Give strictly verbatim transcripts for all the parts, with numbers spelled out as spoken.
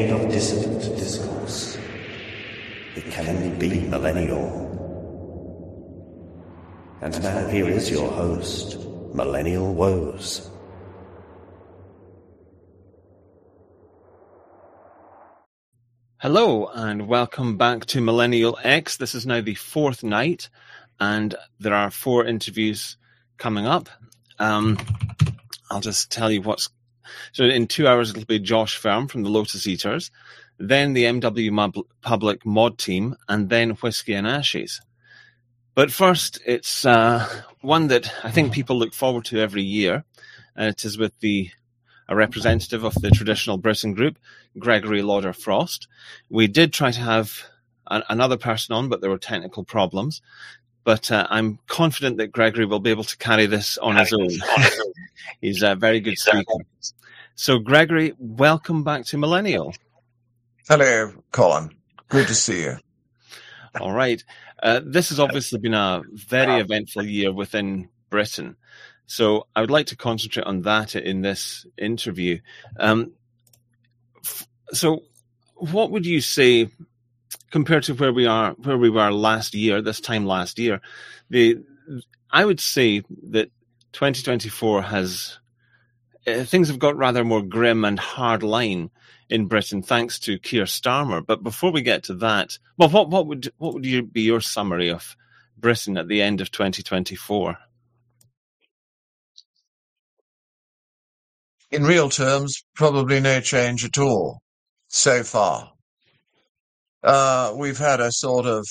decade of dissident discourse. It can only be millennial. And now here is your host, Millennial Woes. Hello, and welcome back to Millennial X. This is now the fourth night, and there are four interviews coming up. Um, I'll just tell you what's... So in two hours, it'll be Josh Firm from the Lotus Eaters, then the M W Mub- Public Mod Team, and then Whiskey and Ashes. But first, it's uh, one that I think people look forward to every year. And it is with the a representative of the Traditional Britain Group, Gregory Lauder Frost. We did try to have a- another person on, but there were technical problems. But uh, I'm confident that Gregory will be able to carry this on his own. He's a very good speaker. So, Gregory, welcome back to Millennial. Hello, Colin. Good to see you. All right. Uh, this has obviously been a very eventful year within Britain. So I would like to concentrate on that in this interview. Um, f- so what would you say, compared to where we are, where we were last year, this time last year, the I would say that twenty twenty-four has, uh, things have got rather more grim and hard line in Britain, thanks to Keir Starmer. But before we get to that, well, what, what would what would you, be your summary of Britain at the end of twenty twenty-four? In real terms, probably no change at all so far. Uh, we've had a sort of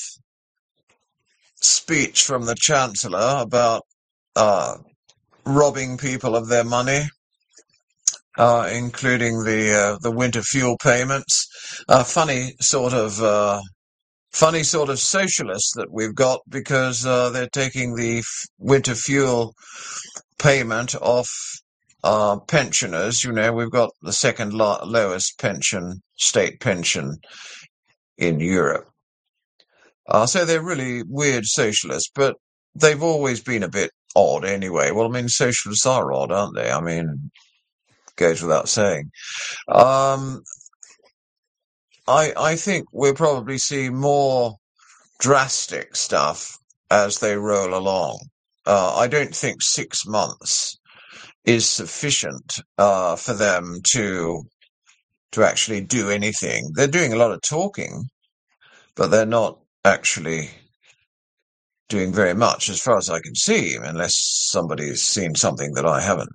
speech from the Chancellor about uh, robbing people of their money, uh, including the uh, the winter fuel payments. A funny sort of uh, funny sort of socialist that we've got, because uh, they're taking the f- winter fuel payment off uh, pensioners. You know, we've got the second lo- lowest pension, state pension in Europe. Uh, so they're really weird socialists, but they've always been a bit odd anyway. Well, I mean, socialists are odd, aren't they? I mean, goes without saying. Um, I, I think we'll probably see more drastic stuff as they roll along. Uh, I don't think six months is sufficient uh, for them to to actually do anything. They're doing a lot of talking, but they're not actually doing very much, as far as I can see, unless somebody's seen something that I haven't.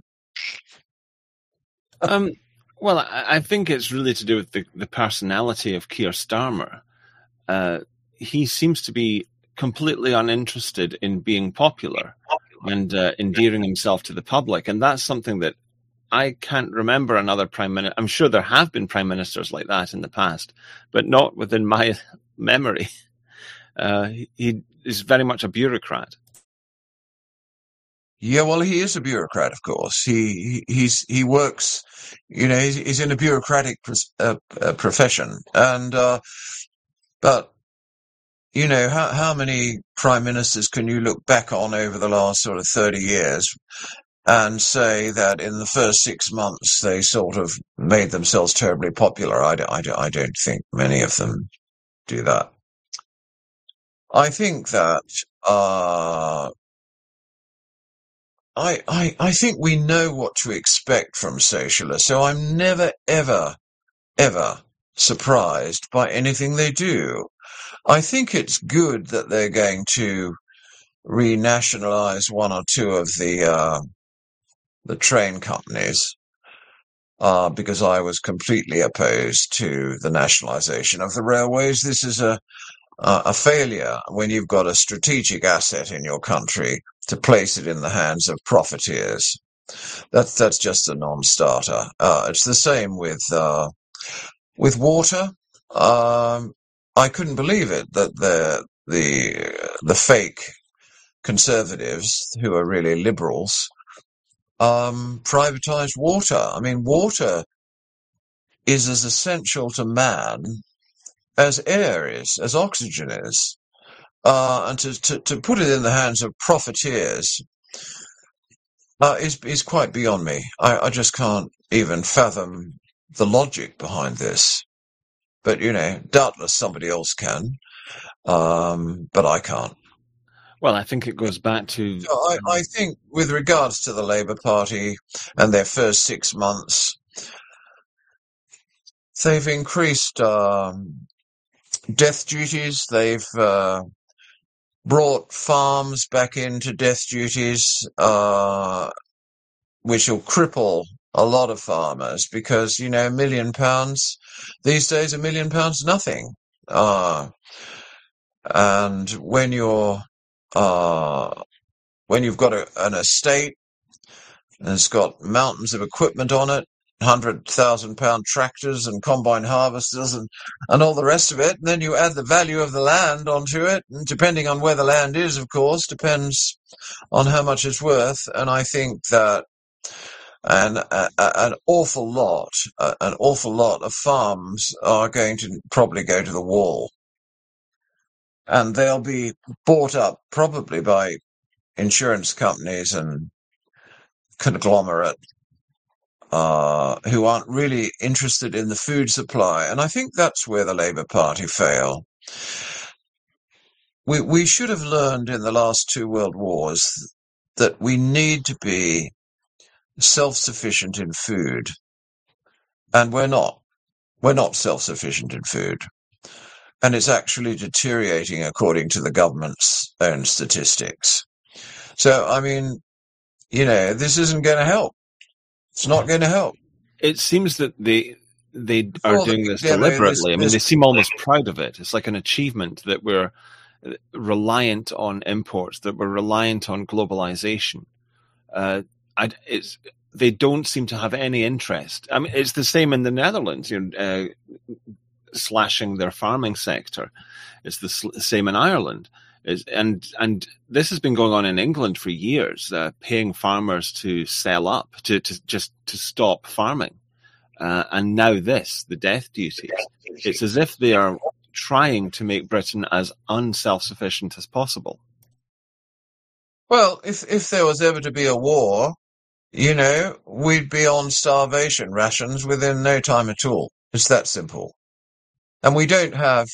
Um, well, I, I think it's really to do with the, the personality of Keir Starmer. Uh, he seems to be completely uninterested in being popular and uh, endearing himself to the public. And that's something that I can't remember another prime minister. I'm sure there have been prime ministers like that in the past, but not within my memory. Uh, he, he is very much a bureaucrat. Yeah, well, he is a bureaucrat, of course. He, he he's he works, you know, he's, he's in a bureaucratic pros- uh, uh, profession, and uh, but you know, how how many prime ministers can you look back on over the last sort of thirty years and say that in the first six months they sort of made themselves terribly popular? I, don't- I, don't- I don't think many of them do that. I think that uh, I, I I think we know what to expect from socialists, so I'm never, ever, ever surprised by anything they do. I think it's good that they're going to renationalize one or two of the uh, the train companies, uh, because I was completely opposed to the nationalization of the railways. This is a uh, a failure when you've got a strategic asset in your country to place it in the hands of profiteers. That's that's just a non-starter. Uh, it's the same with uh, with water. Um, I couldn't believe it that the the the fake conservatives, who are really liberals, um, privatized water. I mean, water is as essential to man as air is, as oxygen is. Uh, and to, to, to put it in the hands of profiteers uh, is is quite beyond me. I, I just can't even fathom the logic behind this. but, you know, doubtless somebody else can. Um, but I can't. Well, I think it goes back to... So I, I think with regards to the Labour Party and their first six months, they've increased um, death duties. They've uh, brought farms back into death duties, uh, which will cripple a lot of farmers because, you know, a million pounds, these days a million pounds nothing. Uh, and when you're, uh, when you've got a, an estate and it's got mountains of equipment on it, one hundred thousand pound tractors and combine harvesters and, and all the rest of it, and then you add the value of the land onto it, and depending on where the land is, of course, depends on how much it's worth. And I think that an, a, an awful lot, uh, an awful lot of farms are going to probably go to the wall. And they'll be bought up probably by insurance companies and conglomerate uh, who aren't really interested in the food supply. And I think that's where the Labour Party fail. We, we should have learned in the last two world wars that we need to be self-sufficient in food. And we're not. We're not self-sufficient in food. And it's actually deteriorating according to the government's own statistics. So, I mean, you know, this isn't going to help. It's not going to help. It seems that they they are Well, doing this yeah, deliberately. this- I mean, this- they seem almost proud of it. It's like an achievement that we're reliant on imports, that we're reliant on globalization. Uh, I, it's they don't seem to have any interest. I mean, it's the same in the Netherlands. You know, uh, slashing their farming sector. It's the sl- same in Ireland. Is, and and this has been going on in England for years, uh, paying farmers to sell up, to, to just to stop farming. Uh, and now this, the death duties. It's as if they are trying to make Britain as unself-sufficient as possible. Well, if, if there was ever to be a war, you know, we'd be on starvation rations within no time at all. It's that simple. And we don't have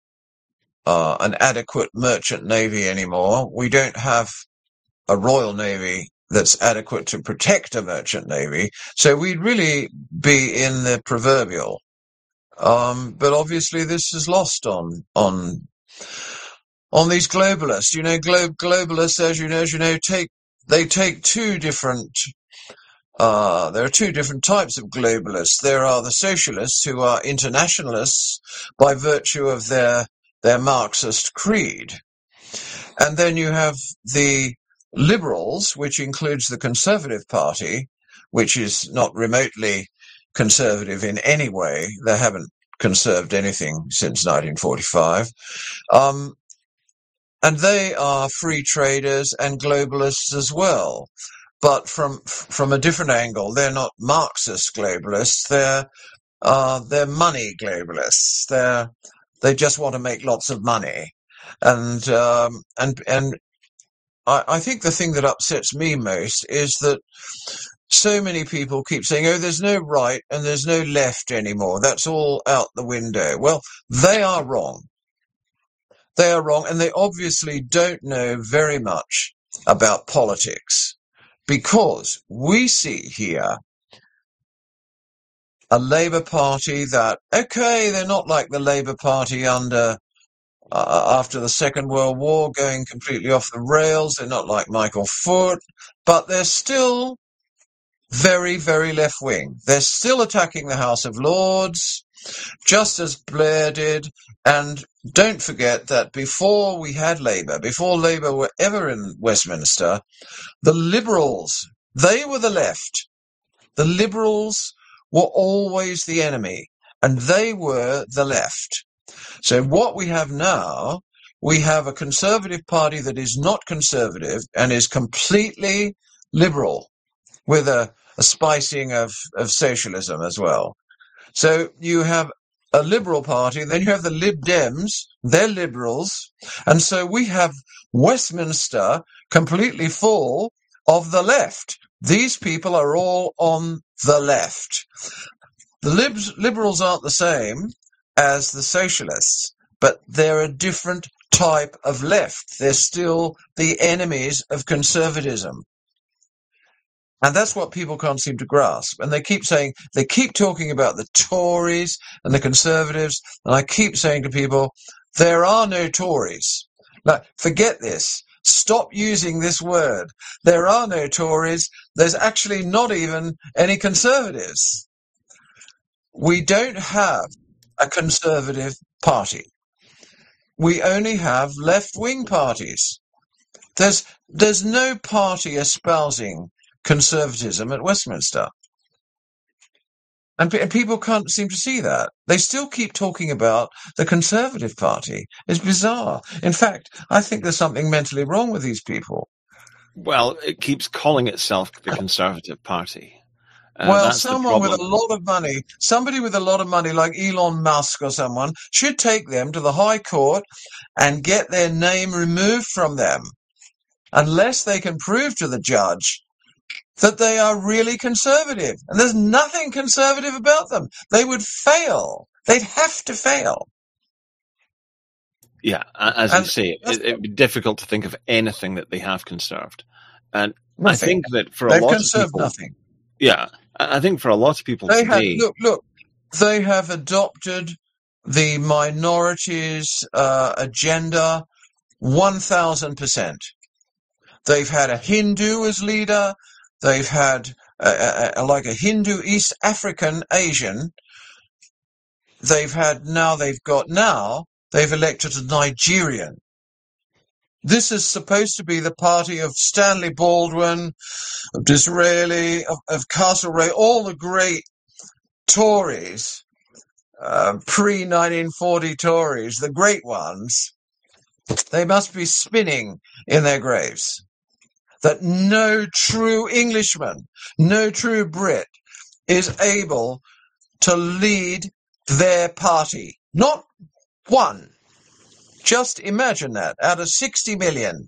uh, an adequate merchant navy anymore. We don't have a Royal Navy that's adequate to protect a merchant navy. So we'd really be in the proverbial. Um, but obviously this is lost on on on these globalists. You know, glo- globalists, as you know, as you know, take they take two different. Uh, there are two different types of globalists. There are the socialists who are internationalists by virtue of their their Marxist creed. And then you have the liberals, which includes the Conservative Party, which is not remotely conservative in any way. They haven't conserved anything since nineteen forty-five. Um, and they are free traders and globalists as well. But from from a different angle. They're not Marxist globalists. They're uh, they're money globalists. They're they just want to make lots of money, and um, and and I, I think the thing that upsets me most is that so many people keep saying, "Oh, there's no right and there's no left anymore. That's all out the window." Well, they are wrong. They are wrong, and they obviously don't know very much about politics. Because we see here a Labour Party that, okay, they're not like the Labour Party under uh, after the Second World War, going completely off the rails. They're not like Michael Foot, but they're still very, very left-wing. They're still attacking the House of Lords, just as Blair did. And don't forget that before we had Labour, before Labour were ever in Westminster, the Liberals, they were the left. The Liberals were always the enemy, and they were the left. So what we have now, we have a Conservative Party that is not conservative and is completely liberal, with a, a spicing of, of socialism as well. So you have a Liberal Party, then you have the Lib Dems, they're liberals, and so we have Westminster completely full of the left. These people are all on the left. The libs, liberals aren't the same. as the socialists, but they're a different type of left. They're still the enemies of conservatism. And that's what people can't seem to grasp. And they keep saying, they keep talking about the Tories and the Conservatives. And I keep saying to people, there are no Tories. Now, forget this. Stop using this word. There are no Tories. There's actually not even any Conservatives. We don't have a Conservative party. We only have left-wing parties. There's, there's no party espousing conservatism at Westminster. And, and people can't seem to see that. They still keep talking about the Conservative Party. It's bizarre. In fact, I think there's something mentally wrong with these people. Well, it keeps calling itself the Conservative Party. Uh, well, that's someone with a lot of money, somebody with a lot of money like Elon Musk or someone, should take them to the High Court and get their name removed from them, unless they can prove to the judge that they are really conservative. And there's nothing conservative about them. They would fail. They'd have to fail. Yeah, as And you say, it, it'd be difficult to think of anything that they have conserved. And I nothing. think that for a They've lot of conserved people, nothing. yeah, I I think for a lot of people They have, today, look, look, they have adopted the minorities uh, agenda one thousand percent. They've had a Hindu as leader. They've had a, a, a, like a Hindu East African Asian. They've had now, they've got now, they've elected a Nigerian. This is supposed to be the party of Stanley Baldwin, of Disraeli, of, of Castlereagh, all the great Tories, uh, pre nineteen forty Tories, the great ones. They must be spinning in their graves. That no true Englishman, no true Brit is able to lead their party. Not one. Just imagine that. Out of sixty million,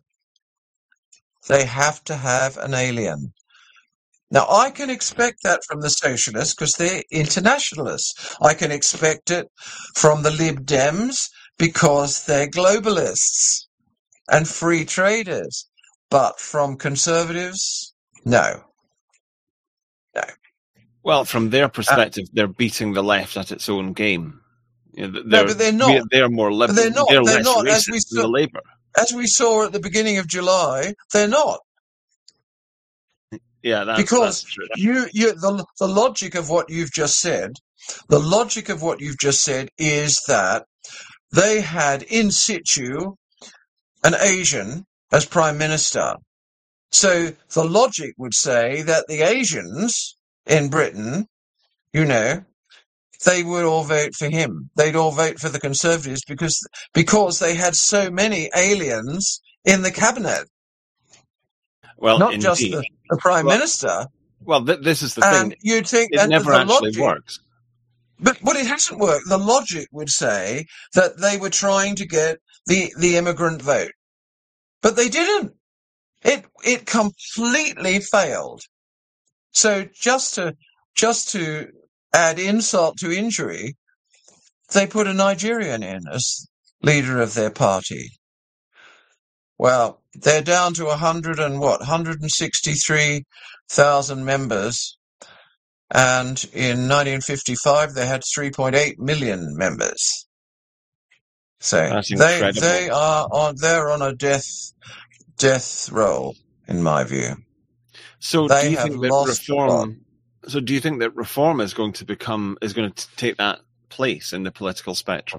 they have to have an alien. Now, I can expect that from the socialists because they're internationalists. I can expect it from the Lib Dems because they're globalists and free traders. But from conservatives, no. No. well, from their perspective, uh, they're beating the left at its own game. You know, no, but they're not. They're more liberal. They're not. They're, they're less not. racist As we, than the Labour. As we saw at the beginning of July, they're not. Yeah, that's, because that's true. you, you, the the logic of what you've just said, the logic of what you've just said is that they had in situ an Asian as prime minister. So the logic would say that the Asians in Britain, you know, they would all vote for him. They'd all vote for the Conservatives because because they had so many aliens in the cabinet. Well, not indeed. just the, the prime well, minister. Well, th- this is the and thing. You'd think it that never the actually logic, works. But but it hasn't worked. The logic would say that they were trying to get the, the immigrant vote, but they didn't. It it completely failed. So just to just to add insult to injury, they put a Nigerian in as leader of their party. Well, they're down to a hundred and what, one hundred sixty-three thousand members, and in nineteen fifty-five they had three point eight million members. So That's they incredible. they are on they're on a death death roll, in my view. So they do you have think that lost reform? So do you think that reform is going to become is going to take that place in the political spectrum?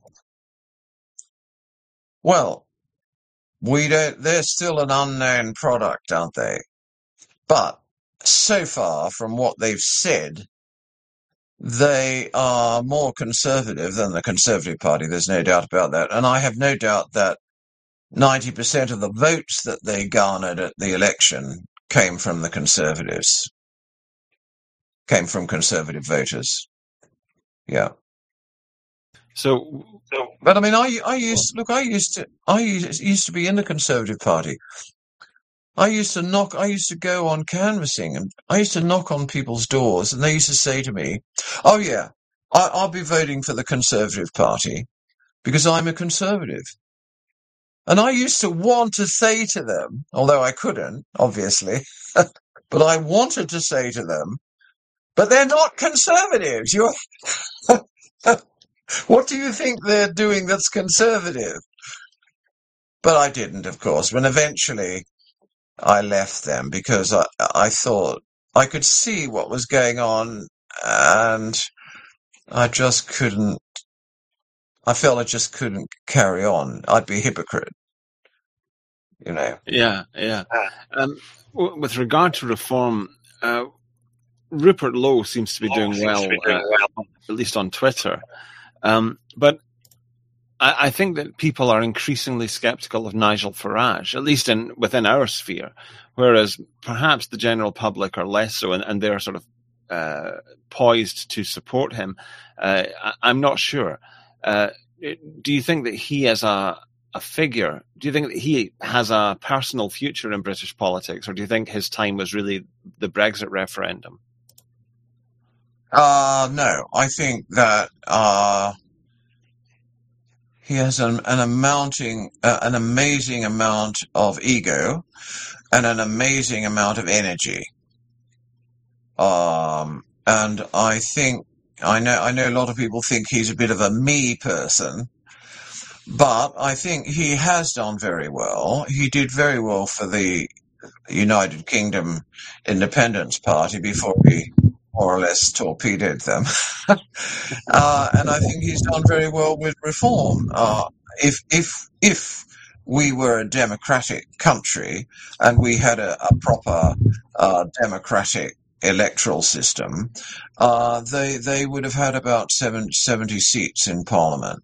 Well, we don't. They're still an unknown product, aren't they? But so far, from what they've said, they are more conservative than the Conservative Party. There's no doubt about that. And I have no doubt that ninety percent of the votes that they garnered at the election came from the Conservatives, came from Conservative voters. Yeah. So, but I mean, I I used look. I used to I used, used to be in the Conservative Party. I used to knock. I used to go on canvassing, and I used to knock on people's doors, and they used to say to me, "Oh yeah, I, I'll be voting for the Conservative Party because I'm a Conservative. And I used to want to say to them, although I couldn't, obviously, but I wanted to say to them, but they're not Conservatives. You're what do you think they're doing that's conservative? But I didn't, of course. When eventually I left them because I, I thought I could see what was going on and I just couldn't, I felt I just couldn't carry on. I'd be a hypocrite, you know. Yeah, yeah. Um, w- with regard to reform, uh, Rupert Lowe seems to be doing well, uh, at least on Twitter. Um, but I, I think that people are increasingly sceptical of Nigel Farage, at least in within our sphere, whereas perhaps the general public are less so, and, and they're sort of uh, poised to support him. Uh, I, I'm not sure. Uh, do you think that he as a, a figure, do you think that he has a personal future in British politics, or do you think his time was really the Brexit referendum? Uh, no, I think that uh, he has an, an amounting, uh, an amazing amount of ego and an amazing amount of energy. Um, and I think, I know, I know a lot of people think he's a bit of a me person, but I think he has done very well. He did very well for the United Kingdom Independence Party before he more or less torpedoed them. uh, and I think he's done very well with reform. Uh, if, if, if we were a democratic country and we had a, a proper uh, democratic electoral system, uh, they, they would have had about seven, seventy seats in Parliament.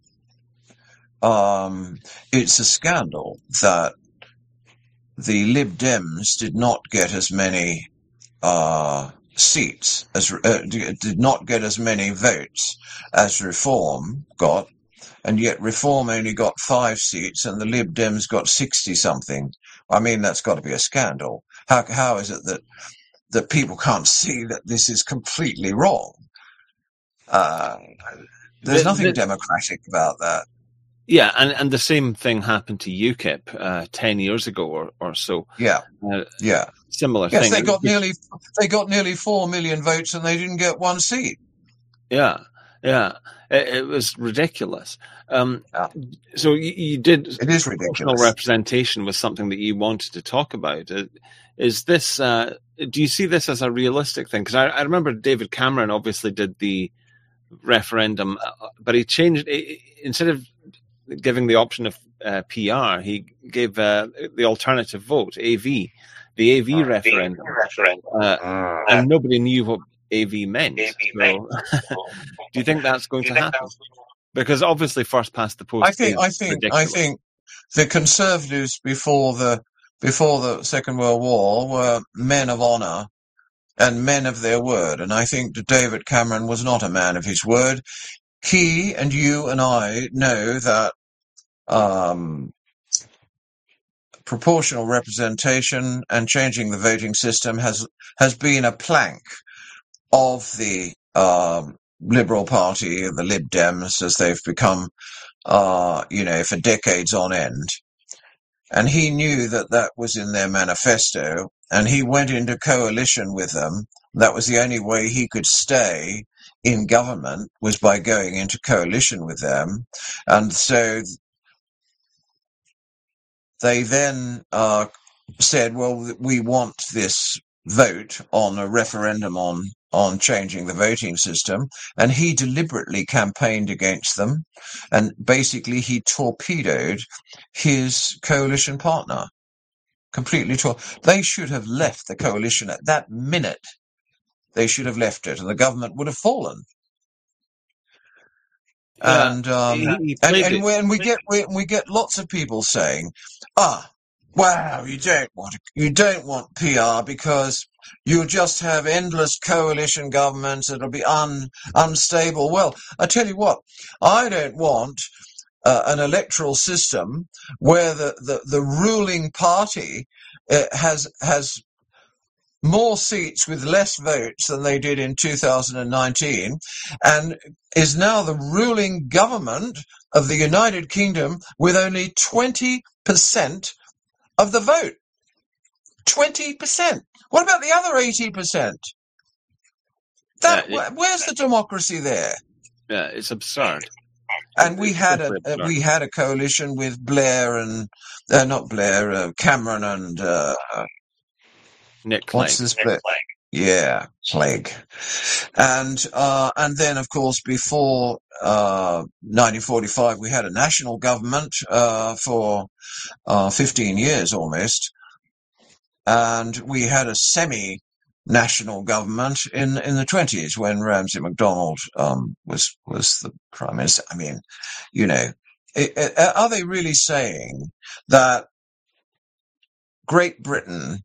Um, it's a scandal that the Lib Dems did not get as many uh, seats, as uh, did not get as many votes as Reform got, and yet Reform only got five seats and the Lib Dems got sixty-something. I mean, that's got to be a scandal. How How is it that, that people can't see that this is completely wrong? Uh, there's The- nothing the- democratic about that. Yeah, and, and the same thing happened to UKIP uh, ten years ago or, or so. Yeah, Uh, yeah. similar Yes, thing. they got nearly they got nearly four million votes and they didn't get one seat. Yeah, yeah. It, it was ridiculous. Um, Yeah. So you, you did It is proportional ridiculous. representation was something that you wanted to talk about. Uh, Is this? Uh, do you see this as a realistic thing? Because I, I remember David Cameron obviously did the referendum, uh, but he changed it, instead of giving the option of uh, P R, he gave uh, the alternative vote, A V, the A V referendum, uh, Mm. and nobody knew what A V meant. So, do you think that's going to happen? Because obviously, first past the post. I think is I think ridiculous. I think the Conservatives before the before the Second World War were men of honour and men of their word, and I think that David Cameron was not a man of his word. He and you and I know that um, proportional representation and changing the voting system has has been a plank of the um, Liberal Party, the Lib Dems, as they've become, uh, you know, for decades on end. And he knew that that was in their manifesto, and he went into coalition with them. That was the only way he could stay in government, was by going into coalition with them. And so they then uh, said, well, we want this vote on a referendum on on changing the voting system, and he deliberately campaigned against them, and basically he torpedoed his coalition partner completely. Tor- they should have left the coalition at that minute. They should have left it, and the government would have fallen. Yeah, and um, he- he and played and it. we, and we get we, we get lots of people saying, ah, wow, you don't want you don't want P R because you'll just have endless coalition governments. It'll be un, unstable. Well, I tell you what, I don't want uh, an electoral system where the, the, the ruling party uh, has has more seats with less votes than they did in two thousand nineteen, and is now the ruling government of the United Kingdom with only twenty percent of the vote. twenty percent. What about the other eighty percent? That, Yeah, it- where's the democracy there? Yeah, it's absurd. And we It's had a, simply a absurd. we had a coalition with Blair and uh, not Blair, uh, Cameron and uh, Nick Clegg. what's this Blair? Yeah, Clegg. And uh, and then of course before uh, nineteen forty-five we had a national government uh, for uh, fifteen years almost, and we had a semi. national government in, in the twenties when Ramsay MacDonald um, was was the prime minister. I mean, you know, it, it, are they really saying that Great Britain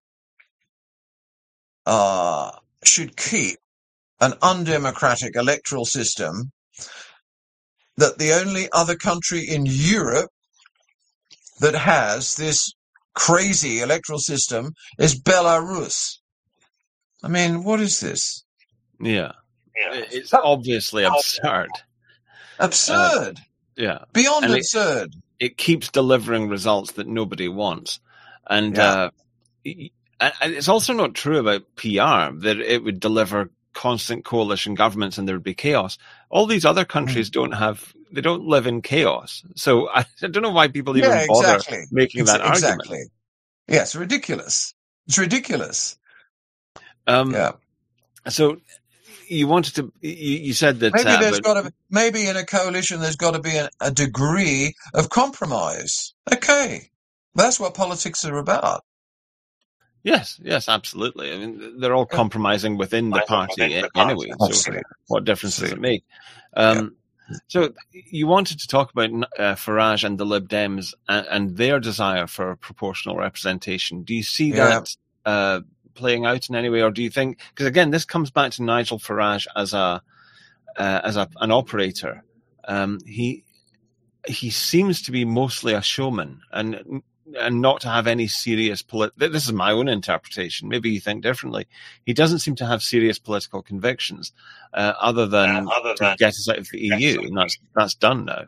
uh, should keep an undemocratic electoral system, that the only other country in Europe that has this crazy electoral system is Belarus? I mean, what is this? Yeah. It's obviously absurd. Absurd. Uh, yeah. Beyond And it- absurd. It keeps delivering results that nobody wants. And Yeah. uh, y- and it's also not true about P R, that it would deliver constant coalition governments and there would be chaos. All these other countries don't have, they don't live in chaos. So I, I don't know why people even Yeah, bother exactly. making Ex- that argument. exactly. Yeah, it's ridiculous. It's ridiculous. Um, Yeah. So you wanted to, you, you said that. Maybe uh, there's but- got to, maybe in a coalition there's got to be a, a degree of compromise. Okay, that's what politics are about. Yes, yes, absolutely. I mean, they're all Yeah. compromising within the party a- anyway. So Absolutely. what difference does it Absolutely. make? Um, So you wanted to talk about uh, Farage and the Lib Dems and, and their desire for proportional representation. Do you see Yeah. that uh, playing out in any way, or do you think? Because again, this comes back to Nigel Farage as a uh, as a, an operator. Um, he he seems to be mostly a showman and and not to have any serious polit. This is my own interpretation. Maybe you think differently. He doesn't seem to have serious political convictions, uh, other than Uh, other to than- get us out of the E U, and that's that's done now.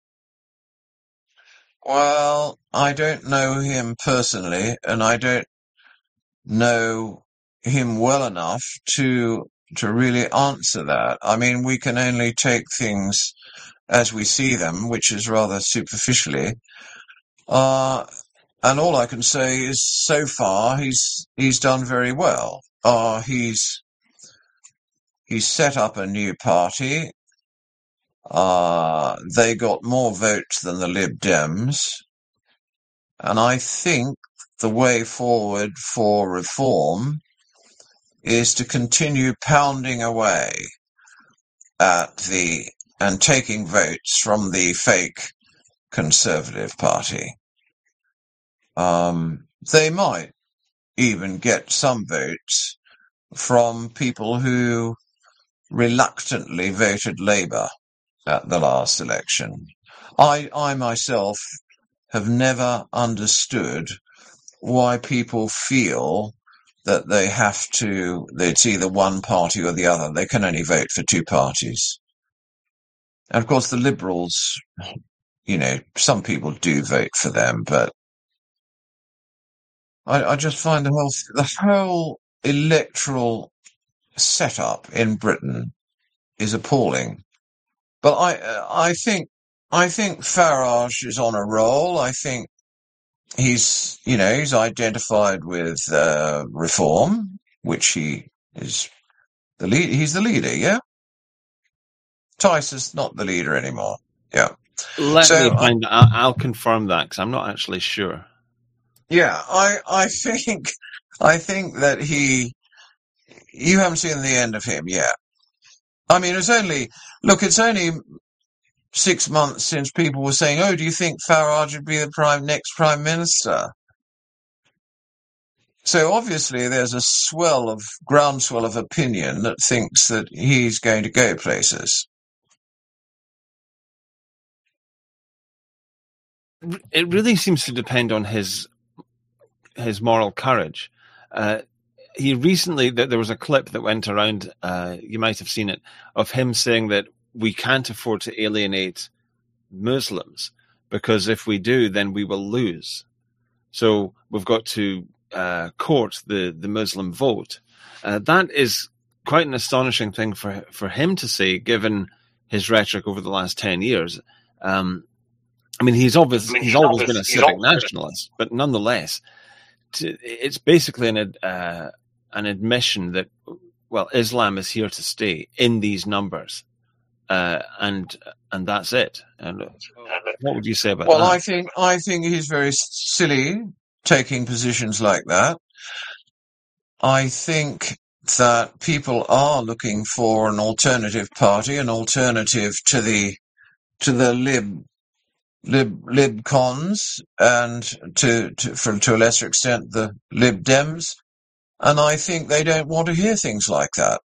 Well, I don't know him personally, and I don't know him well enough to to really answer that. I mean, we can only take things as we see them, which is rather superficially. Uh, and all I can say is, so far, he's he's done very well. Uh, he's he's set up a new party. Uh, they got more votes than the Lib Dems. And I think the way forward for reform is to continue pounding away at the and taking votes from the fake Conservative Party. Um, they might even get some votes from people who reluctantly voted Labour at the last election. I, I myself have never understood why people feel that they have to, that it's either one party or the other. They can only vote for two parties. And of course the Liberals, you know, some people do vote for them, but I, I just find the whole, the whole electoral setup in Britain is appalling. But I, uh, I think, I think Farage is on a roll. I think he's, you know, he's identified with uh, reform, which he is the lead. He's the leader, yeah. Tice is not the leader anymore. Yeah, Let So, me I- find. I'll, I'll confirm that because I'm not actually sure. yeah. I, I think, I think that he. You haven't seen the end of him yet. I mean, it's only look. It's only six months since people were saying, "Oh, do you think Farage would be the prime next prime minister?" So obviously there's a swell of groundswell of opinion that thinks that he's going to go places. It really seems to depend on his his moral courage. Uh, he recently, that there was a clip that went around, uh, you might have seen it, of him saying that we can't afford to alienate Muslims, because if we do, then we will lose. So we've got to uh, court the, the Muslim vote. Uh, that is quite an astonishing thing for for him to say, given his rhetoric over the last ten years. Um, I mean, he's obviously I mean, he's, he's always been a civic nationalist, but nonetheless, to, it's basically an uh, an admission that, well, Islam is here to stay in these numbers, uh, and and that's it. And what would you say about well, that? Well, I think I think he's very silly taking positions like that. I think that people are looking for an alternative party, an alternative to the to the lib lib lib cons, and to to for, to a lesser extent the Lib Dems, and I think they don't want to hear things like that.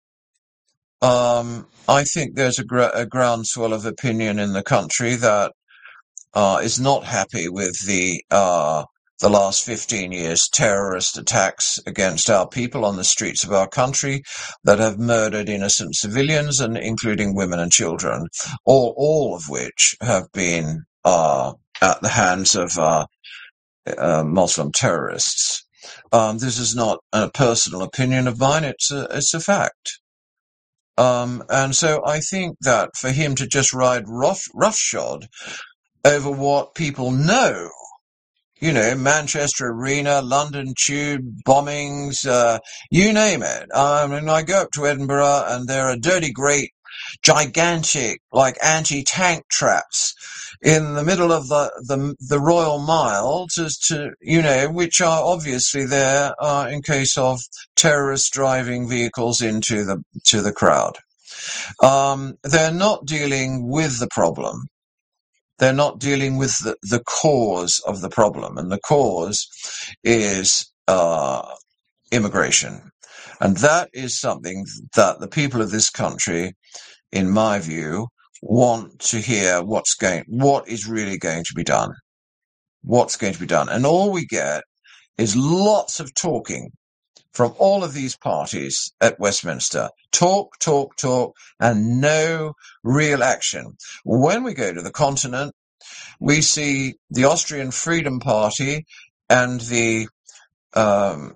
Um, I think there's a, gra- a groundswell of opinion in the country that uh, is not happy with the uh, the last fifteen years terrorist attacks against our people on the streets of our country that have murdered innocent civilians, and including women and children, all, all of which have been uh, at the hands of uh, uh, Muslim terrorists. Um, this is not a personal opinion of mine, it's a, it's a fact. Um, and so I think that for him to just ride rough, roughshod over what people know, you know, Manchester Arena, London Tube, bombings, uh, you name it. I mean, I go up to Edinburgh and there are dirty, great, gigantic, like anti-tank traps in the middle of the, the, the Royal Mile, to, to, you know, which are obviously there uh, in case of terrorists driving vehicles into the, to the crowd. Um, they're not dealing with the problem. They're not dealing with the, the cause of the problem, and the cause is uh, immigration. And that is something that the people of this country, in my view, want to hear what's going, what is really going to be done. What's going to be done. And all we get is lots of talking from all of these parties at Westminster. Talk, talk, talk, and no real action. When we go to the continent, we see the Austrian Freedom Party and the um,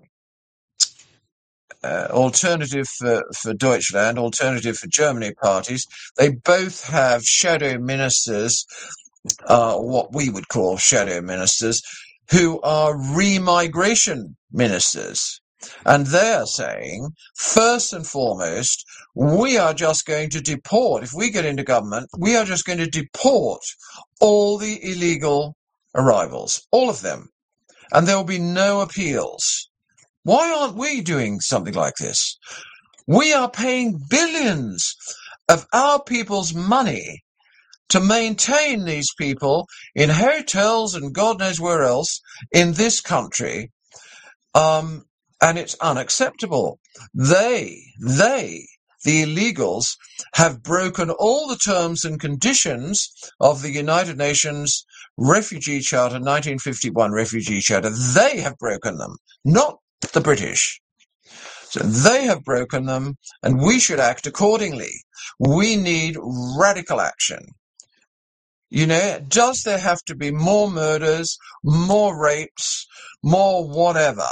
uh, Alternative for, for Deutschland, Alternative for Germany parties. They both have shadow ministers, uh, what we would call shadow ministers, who are remigration ministers. And they're saying, first and foremost, we are just going to deport. If we get into government, we are just going to deport all the illegal arrivals, all of them. And there will be no appeals. Why aren't we doing something like this? We are paying billions of our people's money to maintain these people in hotels and God knows where else in this country. Um, And it's unacceptable. They, they, the illegals, have broken all the terms and conditions of the United Nations Refugee Charter, nineteen fifty-one Refugee Charter. They have broken them, not the British. So they have broken them, and we should act accordingly. We need radical action. You know, does there have to be more murders, more rapes, more whatever?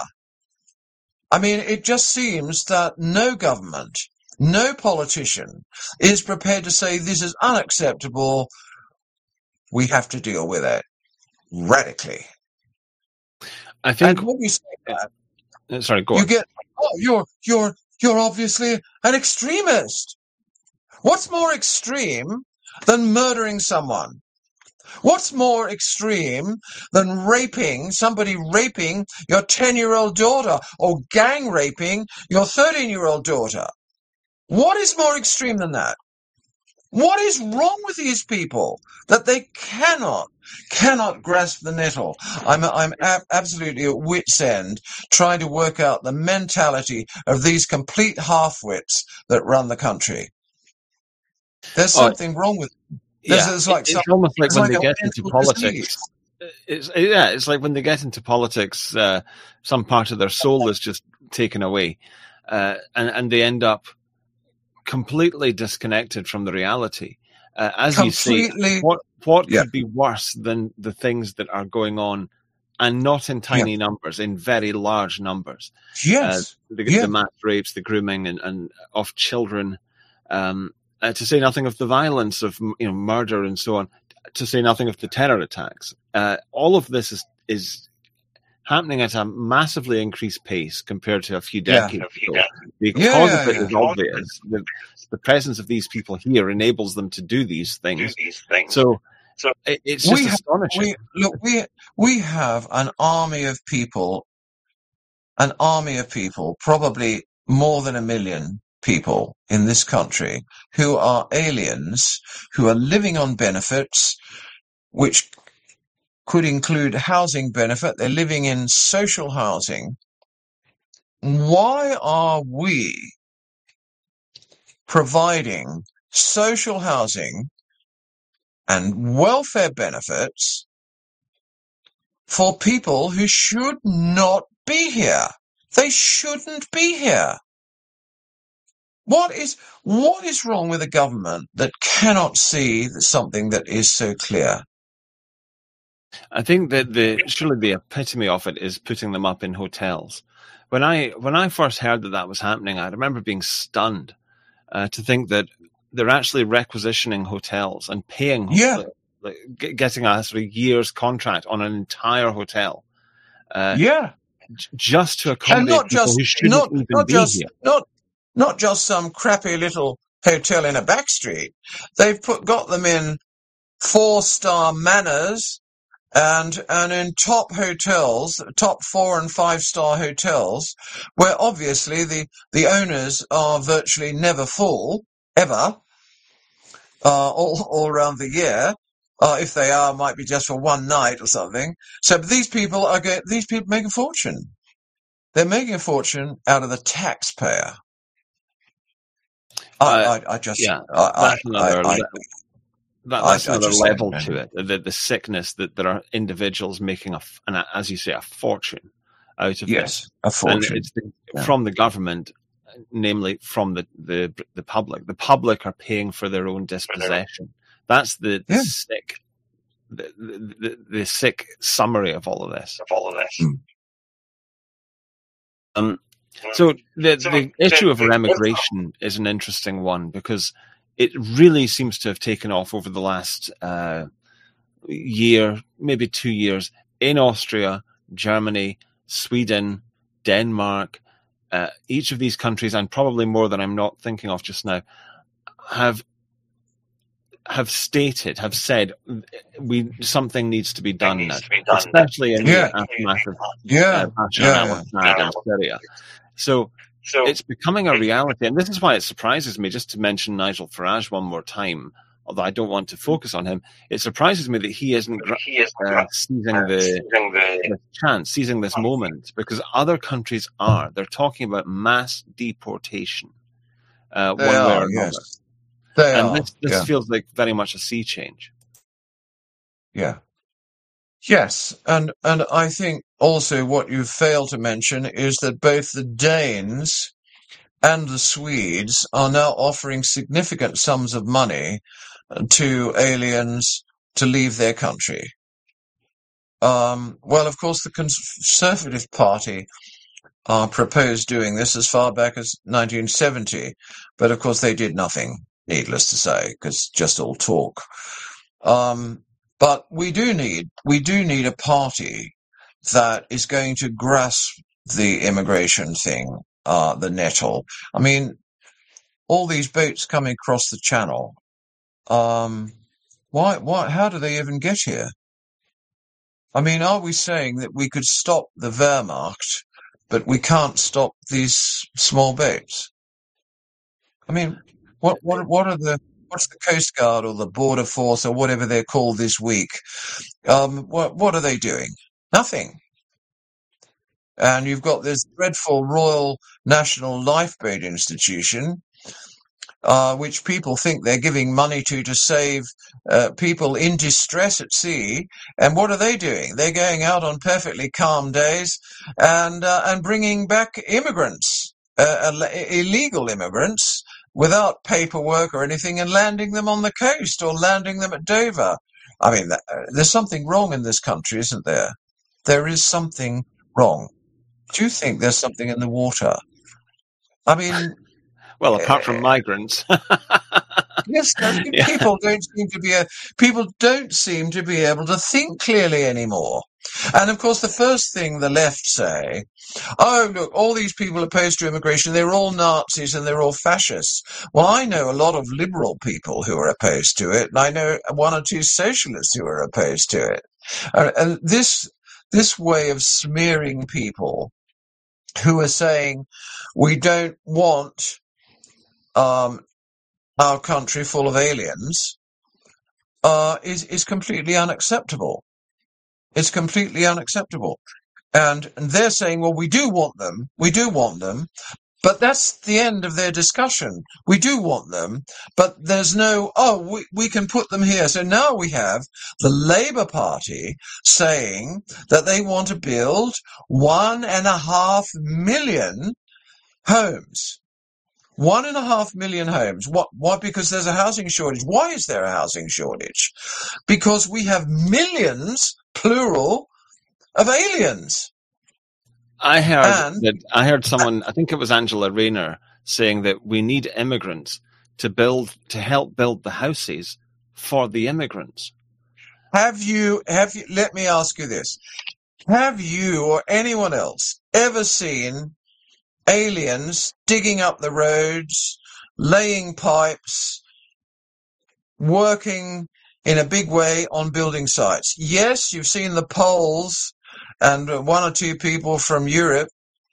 I mean, it just seems that no government, no politician is prepared to say this is unacceptable. We have to deal with it radically. I think. And when you say that, sorry, go you on. get, oh, you're you're you're obviously an extremist. What's more extreme than murdering someone? What's more extreme than raping, somebody raping your ten-year-old daughter, or gang raping your thirteen-year-old daughter? What is more extreme than that? What is wrong with these people that they cannot, cannot grasp the nettle? I'm, I'm ab- absolutely at wit's end trying to work out the mentality of these complete half-wits that run the country. There's something oh, wrong with them. There's, yeah, there's like it's some, almost like when like they get into politics. Disease. It's yeah, it's like when they get into politics, uh, some part of their soul is just taken away, uh, and and they end up completely disconnected from the reality. Uh, as Completely. you say, what what Yeah. could be worse than the things that are going on, and not in tiny numbers, in very large numbers? Yes. Uh, the, Yeah. the mass rapes, the grooming, and, and of children. Um, uh, to say nothing of the violence of you know murder and so on. To say nothing of the terror attacks. Uh, all of this is is happening at a massively increased pace compared to a few Yeah. decades ago. The Yeah, cause yeah, of it yeah. is obvious. The, the presence of these people here enables them to do these things. So it, it's just We have, astonishing. we look, we we have an army of people, an army of people, probably more than a million people in this country who are aliens, who are living on benefits, which could include housing benefit. They're living in social housing. Why are we providing social housing and welfare benefits for people who should not be here? They shouldn't be here. What is what is wrong with a government that cannot see something that is so clear? I think that the surely the epitome of it is putting them up in hotels. When I when I first heard that that was happening, I remember being stunned uh, to think that they're actually requisitioning hotels and paying, Yeah. like, like, g- getting a sort of year's contract on an entire hotel, uh, Yeah. j- just to And accommodate not people just who shouldn't not even not be just here. not not just some crappy little hotel in a back street. They've put got them in four star manors and and in top hotels, top four and five star hotels, where obviously the the owners are virtually never full ever, uh, all all around the year. Uh, if they are, might be just for one night or something. So but these people are get, these people make a fortune. They're making a fortune out of the taxpayer. I, Uh, I, I just, yeah, I, that's I, another I, I, le- that, I, that's I another just level don't to know. it. The the sickness that there are individuals making a, f- an, as you say, a fortune out of this, Yes, a and fortune. it's the, Yeah. from the government, namely from the, the the public. The public are paying for their own dispossession. That's the, the Yeah. sick, the, the, the, the sick summary of all of this. Mm. Um, so the the issue of remigration is an interesting one because it really seems to have taken off over the last uh, year, maybe two years, in Austria, Germany, Sweden, Denmark. Uh, each of these countries, and probably more than I'm not thinking of just now, have have stated, have said, we something needs to be done now, especially in Yeah. the aftermath of Yeah. uh, Bashar Yeah. al-Assad in Syria. So it's becoming a reality, and this is why it surprises me. Just to mention Nigel Farage one more time, although I don't want to focus on him, it surprises me that he isn't uh, seizing the, the chance, seizing this moment, because other countries are. They're talking about mass deportation, uh, They one way are. or another. Yes. They And are. this, this Yeah. feels like very much a sea change. Yeah. Yes, and and I think also what you fail to mention is that both the Danes and the Swedes are now offering significant sums of money to aliens to leave their country. Um, well, of course, the Conservative Party uh, proposed doing this as far back as nineteen seventy, but of course they did nothing, needless to say, because just all talk. Um, but we do need we do need a party that is going to grasp the immigration thing, uh, the nettle. I mean, all these boats coming across the channel. Um, why? Why? How do they even get here? I mean, are we saying that we could stop the Wehrmacht, but we can't stop these small boats? I mean, what? What? What are the? What's the Coast Guard or the Border Force or whatever they're called this week? Um, what? What are they doing? Nothing. And you've got this dreadful Royal National Lifeboat Institution, uh, which people think they're giving money to to save uh, people in distress at sea. And what are they doing? They're going out on perfectly calm days and uh, and bringing back immigrants, uh, illegal immigrants, without paperwork or anything, and landing them on the coast or landing them at Dover. I mean, there's something wrong in this country, isn't there? There is something wrong. Do you think there's something in the water? I mean... Well, apart from migrants. Yes, yeah. people don't seem to be a, people don't seem to be able to think clearly anymore. And of course, the first thing the left say, oh, look, all these people opposed to immigration, they're all Nazis and they're all fascists. Well, I know a lot of liberal people who are opposed to it, and I know one or two socialists who are opposed to it. Uh, and this this way of smearing people who are saying we don't want um, our country full of aliens uh, is is completely unacceptable. It's completely unacceptable. And, and they're saying, well, we do want them. We do want them. But that's the end of their discussion. We do want them, but there's no, oh, we, we can put them here. So now we have the Labour Party saying that they want to build one and a half million homes. One and a half million homes. What? Why? Because there's a housing shortage. Why is there a housing shortage? Because we have millions, plural, of aliens. I heard and, that. I heard someone. I think it was Angela Rayner saying that we need immigrants to build to help build the houses for the immigrants. Have you? Have you? Let me ask you this: have you or anyone else ever seen aliens digging up the roads, laying pipes, working in a big way on building sites? Yes, you've seen the Poles and one or two people from Europe.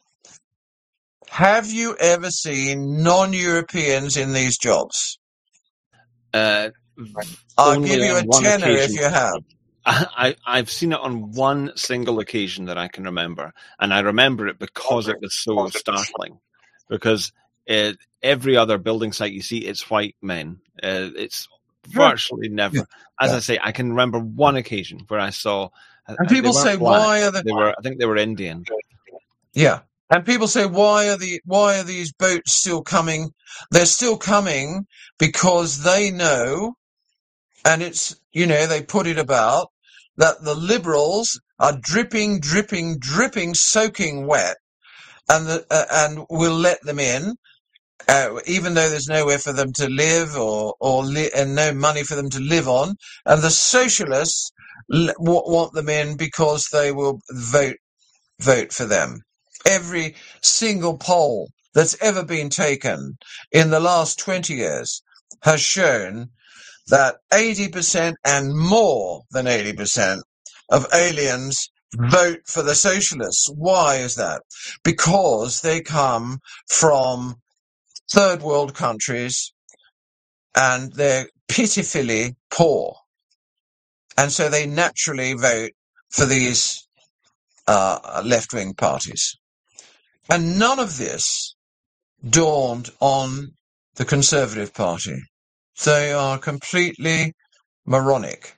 Have you ever seen non-Europeans in these jobs? Uh, I'll give you a tenner occasion. If you have. I, I've seen it on one single occasion that I can remember, and I remember it because it was so startling. Because it, every other building site you see, it's white men. Uh, it's virtually never. As I say, I can remember one occasion where I saw. And people say, black. "Why are the?" They were, I think they were Indian. Yeah, and people say, "Why are the? Why are these boats still coming?" They're still coming because they know, and it's you know they put it about. That the Liberals are dripping, dripping, dripping, soaking wet, and the, uh, and will let them in, uh, even though there's nowhere for them to live or or li- and no money for them to live on. And the Socialists l- want them in because they will vote vote for them. Every single poll that's ever been taken in the last twenty years has shown that eighty percent and more than eighty percent of aliens vote for the socialists. Why is that? Because they come from third world countries and they're pitifully poor. And so they naturally vote for these uh, left-wing parties. And none of this dawned on the Conservative Party. They are completely moronic.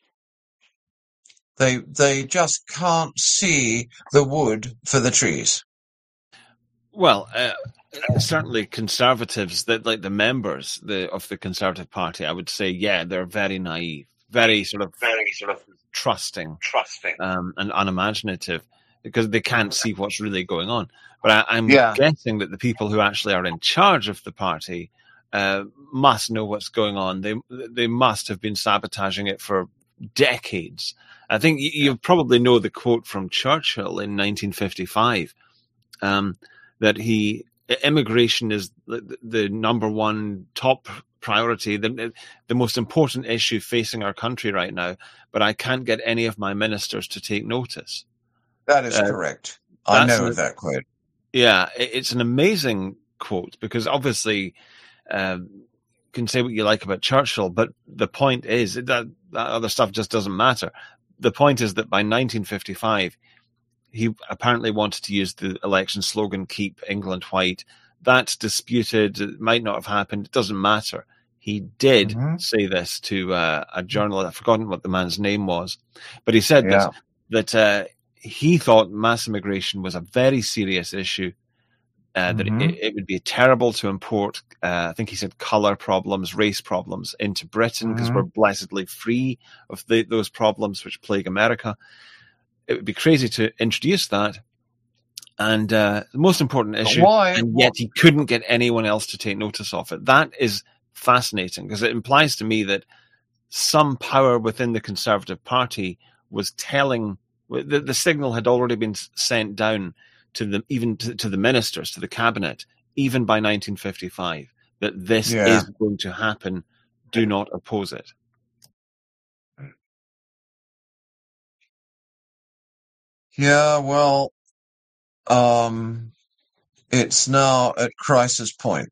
They they just can't see the wood for the trees. Well, uh, certainly conservatives, that like the members the, of the Conservative Party, I would say, yeah, they're very naive, very sort of, very sort of trusting, trusting, um, and unimaginative because they can't see what's really going on. But I, I'm yeah. guessing that the people who actually are in charge of the party. Uh, must know what's going on. They they must have been sabotaging it for decades. I think you, you probably know the quote from Churchill in nineteen fifty-five um, that he immigration is the, the number one top priority, the the most important issue facing our country right now. But I can't get any of my ministers to take notice. That is uh, correct. I know a, that quote. Yeah, it, it's an amazing quote because obviously. Um, you can say what you like about Churchill, but the point is that, that other stuff just doesn't matter. The point is that by nineteen fifty-five, he apparently wanted to use the election slogan, keep England white, that's disputed. It might not have happened. It doesn't matter. He did Mhm. say this to uh, a journalist. I've forgotten what the man's name was, but he said Yeah. this, that uh, he thought mass immigration was a very serious issue, uh, that Mhm. it, it would be terrible to import, uh, I think he said, color problems, race problems into Britain, because Mhm. we're blessedly free of the, those problems which plague America. It would be crazy to introduce that. And uh, the most important issue, Why? and yet What? he couldn't get anyone else to take notice of it. That is fascinating, because it implies to me that some power within the Conservative Party was telling, the, the signal had already been sent down to the, even to, to the ministers, to the cabinet, even by nineteen fifty-five, that this Yeah. is going to happen. Do not oppose it. Yeah, well, um, it's now at crisis point.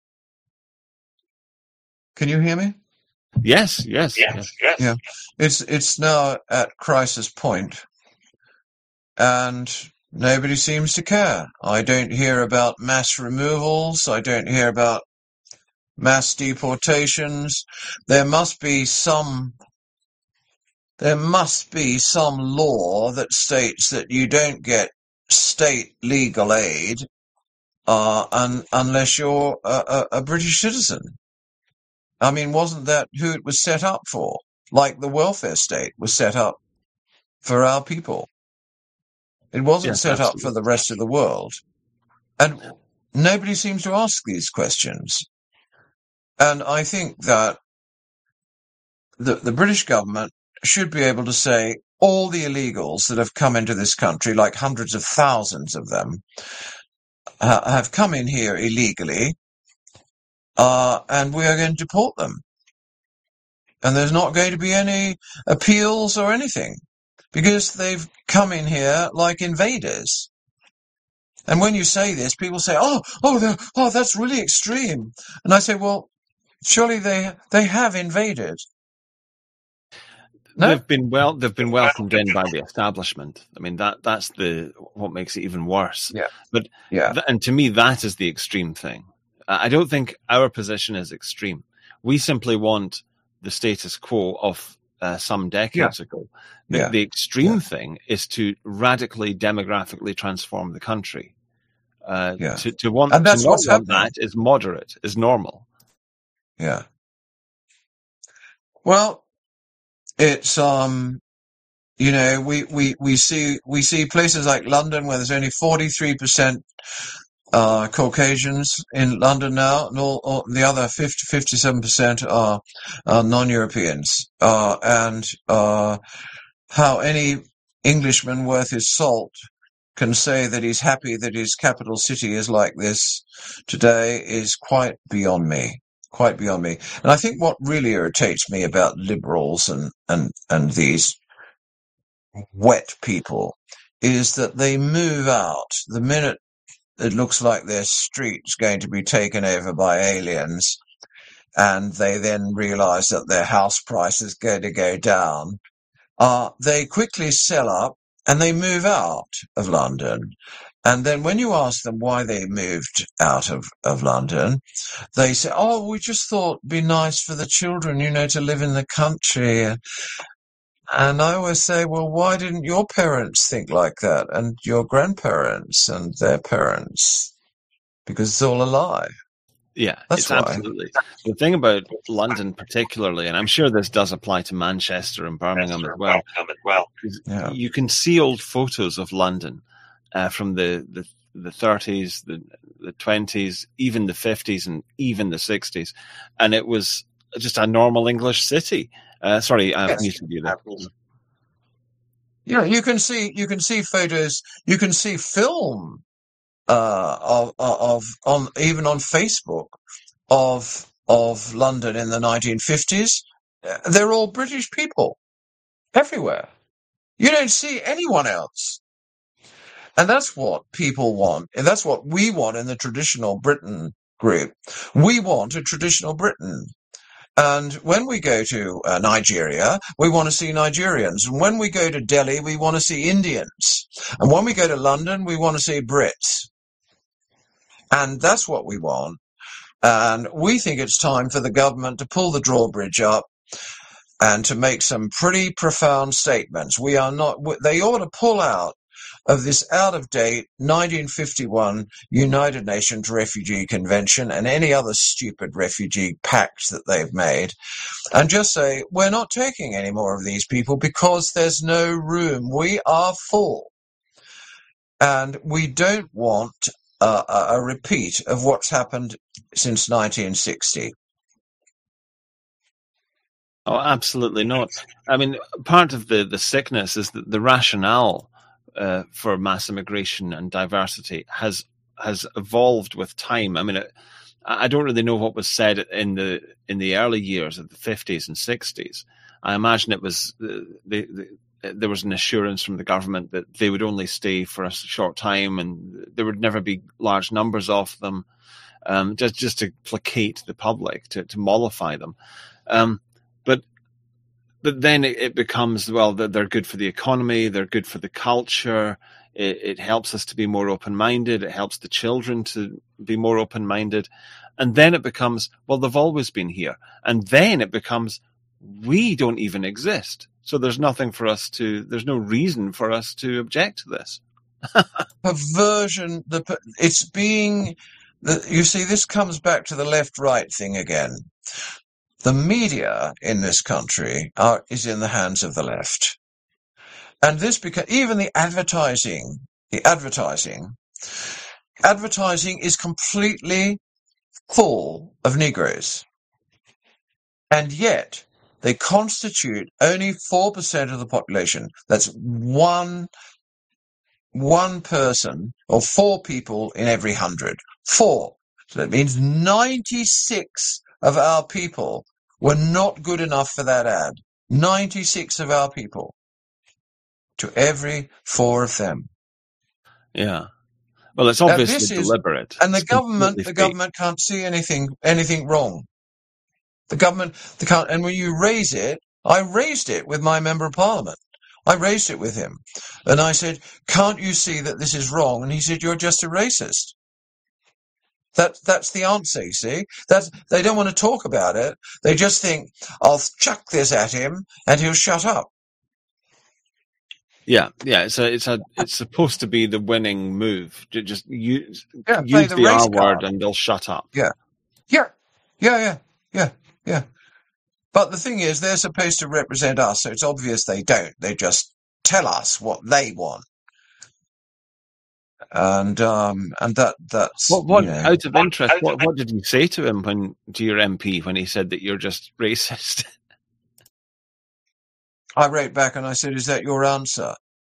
Can you hear me? Yes, yes, yes. Yes, yes. Yeah. It's it's now at crisis point, and nobody seems to care. I don't hear about mass removals. I don't hear about mass deportations. There must be some there must be some law that states that you don't get state legal aid uh, un, unless you're a, a, a British citizen. I mean, wasn't that who it was set up for? Like the welfare state was set up for our people. It wasn't Yes, set up for absolutely. the rest of the world. And nobody seems to ask these questions. And I think that the, the British government should be able to say all the illegals that have come into this country, like hundreds of thousands of them, uh, have come in here illegally, uh, and we are going to deport them. And there's not going to be any appeals or anything, because they've come in here like invaders. And when you say this, people say, oh, oh, oh, that's really extreme. And I say, well, surely they they have invaded. No? They've been well. They've been welcomed in by the establishment. I mean, that that's the what makes it even worse. Yeah. But Yeah. th- and to me, that is the extreme thing. I don't think our position is extreme. We simply want the status quo of uh, some decades Yeah. ago. The, Yeah. the extreme Yeah. thing is to radically demographically transform the country. Uh, Yeah. to, to want And that's to not what's want happening. that is moderate, is normal. Yeah. Well, it's um, you know, we we we see we see places like London where there's only forty-three percent uh Caucasians in London now, and all, all the other fifty, fifty-seven percent are, are non-Europeans. Uh, and uh, how any Englishman worth his salt can say that he's happy that his capital city is like this today is quite beyond me. Quite beyond me. And I think what really irritates me about liberals and, and, and these wet people is that they move out the minute it looks like their street's going to be taken over by aliens, and they then realize that their house price is going to go down. Uh, they quickly sell up and they move out of London. And then when you ask them why they moved out of, of London, they say, oh, we just thought it'd be nice for the children, you know, to live in the country. And I always say, well, why didn't your parents think like that? And your grandparents and their parents? Because it's all a lie. Yeah, That's it's why. absolutely. The thing about London particularly, and I'm sure this does apply to Manchester and Birmingham as well, is Yeah. you can see old photos of London uh, from the, the, the thirties, the, the twenties, even the fifties, and even the sixties. And it was just a normal English city. Uh, sorry, I've Yes. muted you there. Yeah, you can see you can see photos, you can see film uh, of of on even on Facebook of of London in the nineteen fifties. They're all British people everywhere. You don't see anyone else, and that's what people want, and that's what we want in the traditional Britain group. We want a traditional Britain. And when we go to uh, Nigeria, we want to see Nigerians. And when we go to Delhi, we want to see Indians. And when we go to London, we want to see Brits. And that's what we want. And we think it's time for the government to pull the drawbridge up and to make some pretty profound statements. We are not, they ought to pull out of this out-of-date nineteen fifty-one United Nations Refugee Convention and any other stupid refugee pacts that they've made, and just say, we're not taking any more of these people because there's no room. We are full. And we don't want uh, a, a repeat of what's happened since nineteen sixty. Oh, absolutely not. I mean, part of the, the sickness is that the rationale uh, for mass immigration and diversity has has evolved with time. I mean, it, I don't really know what was said in the in the early years of the fifties and sixties. I imagine it was uh, the, the, there was an assurance from the government that they would only stay for a short time and there would never be large numbers of them, um, just just to placate the public, to, to mollify them. Um, But but then it, it becomes, well, that they're good for the economy, they're good for the culture, it, it helps us to be more open-minded, it helps the children to be more open-minded. And then it becomes, well, they've always been here. And then it becomes, we don't even exist. So there's nothing for us to, there's no reason for us to object to this. Perversion, the, it's being, the, you see, this comes back to the left-right thing again. The media in this country are, is in the hands of the left. And this, because even the advertising, the advertising, advertising is completely full of Negroes. And yet they constitute only four percent of the population. That's one, one person or four people in every hundred. Four. So that means ninety-six of our people were not good enough for that ad. ninety-six of our people to every four of them. Yeah. Well, it's obviously is, deliberate. And the it's government, the fake. government can't see anything, anything wrong. The government, the can't, and when you raise it, I raised it with my member of parliament. I raised it with him. And I said, can't you see that this is wrong? And he said, you're just a racist. That, that's the answer, you see. That's, they don't want to talk about it. They just think, I'll chuck this at him and he'll shut up. Yeah, yeah. It's a, it's a, it's supposed to be the winning move. To just use, yeah, use the, the R card. word and they'll shut up. Yeah, yeah, yeah, yeah, yeah, yeah. But the thing is, they're supposed to represent us, so it's obvious they don't. They just tell us what they want. And um and that that's what, what you know, out of interest, what, what did you say to him when to your M P when he said that you're just racist? I wrote back and I said, "Is that your answer?"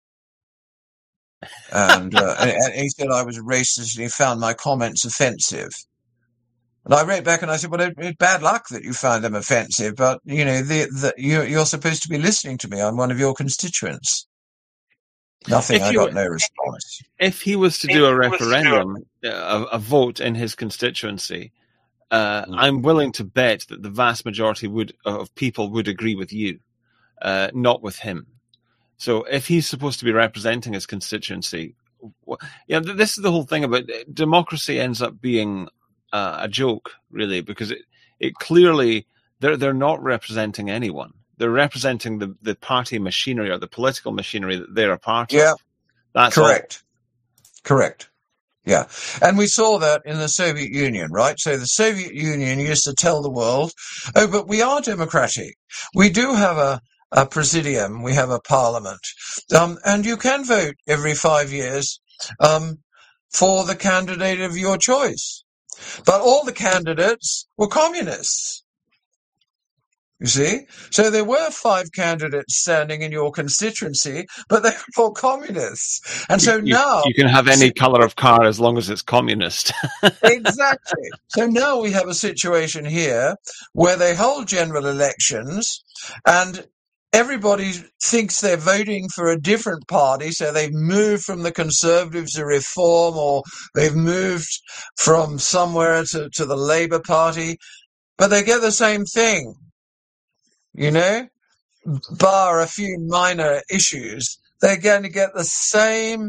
And, uh, and, and he said I was racist and he found my comments offensive. And I wrote back and I said, "Well, it, it's bad luck that you found them offensive, but you know, the, the, you, you're supposed to be listening to me. I'm one of your constituents." Nothing. I got no response. If he was to do a referendum, a, a vote in his constituency, uh, mm. I'm willing to bet that the vast majority would of people would agree with you, uh, not with him. So if he's supposed to be representing his constituency, yeah, this is the whole thing about democracy ends up being uh, a joke, really, because it, it clearly they're they're not representing anyone. They're representing the, the party machinery or the political machinery that they're a part yeah, of. That's correct. All. Correct. Yeah. And we saw that in the Soviet Union, right? So the Soviet Union used to tell the world, oh, but we are democratic. We do have a, a presidium. We have a parliament. Um, and you can vote every five years um, for the candidate of your choice. But all the candidates were communists. You see? So there were five candidates standing in your constituency, but they were all communists. And so you, now... You can have any colour of car as long as it's communist. Exactly. So now we have a situation here where they hold general elections and everybody thinks they're voting for a different party, so they've moved from the Conservatives to Reform, or they've moved from somewhere to, to the Labour Party, but they get the same thing. You know, bar a few minor issues, they're going to get the same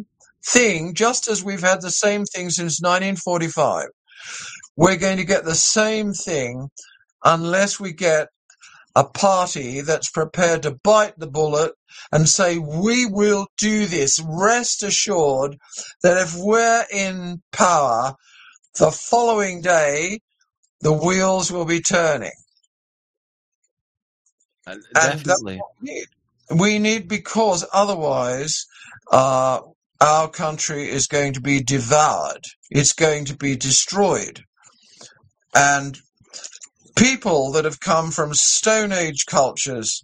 thing, just as we've had the same thing since nineteen forty-five. We're going to get the same thing unless we get a party that's prepared to bite the bullet and say, we will do this. Rest assured that if we're in power, the following day, the wheels will be turning. Uh, definitely. And that's what we need. We need, because otherwise uh, our country is going to be devoured. It's going to be destroyed. And people that have come from Stone Age cultures,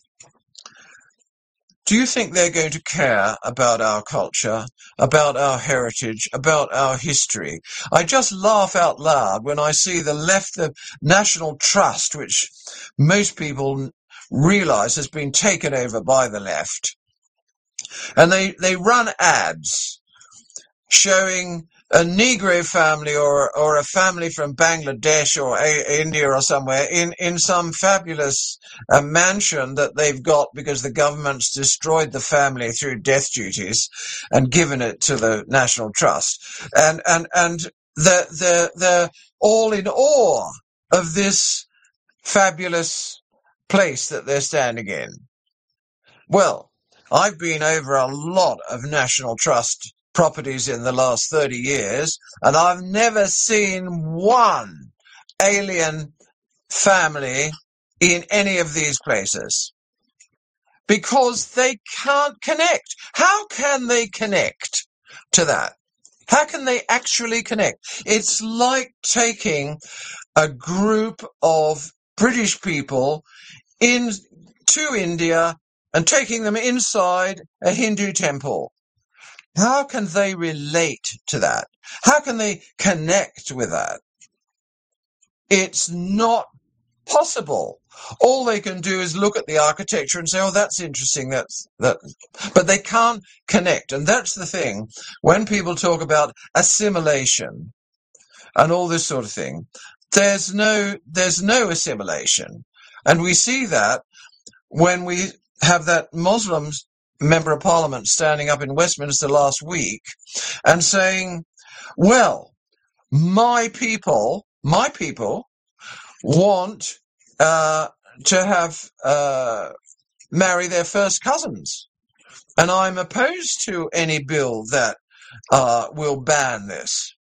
do you think they're going to care about our culture, about our heritage, about our history? I just laugh out loud when I see the left, the National Trust, which most people realise has been taken over by the left. And they, they run ads showing a Negro family or or a family from Bangladesh or a, India or somewhere in, in some fabulous uh, mansion that they've got because the government's destroyed the family through death duties and given it to the National Trust. And and and they're, they're, they're all in awe of this fabulous place that they're standing in. Well, I've been over a lot of National Trust properties in the last thirty years, and I've never seen one alien family in any of these places because they can't connect. How can they connect to that? How can they actually connect? It's like taking a group of British people in to India and taking them inside a Hindu temple. How can they relate to that? How can they connect with that? It's not possible. All they can do is look at the architecture and say, oh, that's interesting. That's that. But they can't connect. And that's the thing. When people talk about assimilation and all this sort of thing, there's no, there's no assimilation. And we see that when we have that Muslims Member of Parliament standing up in Westminster last week and saying, well, my people, my people want uh, to have uh, marry their first cousins. And I'm opposed to any bill that uh, will ban this.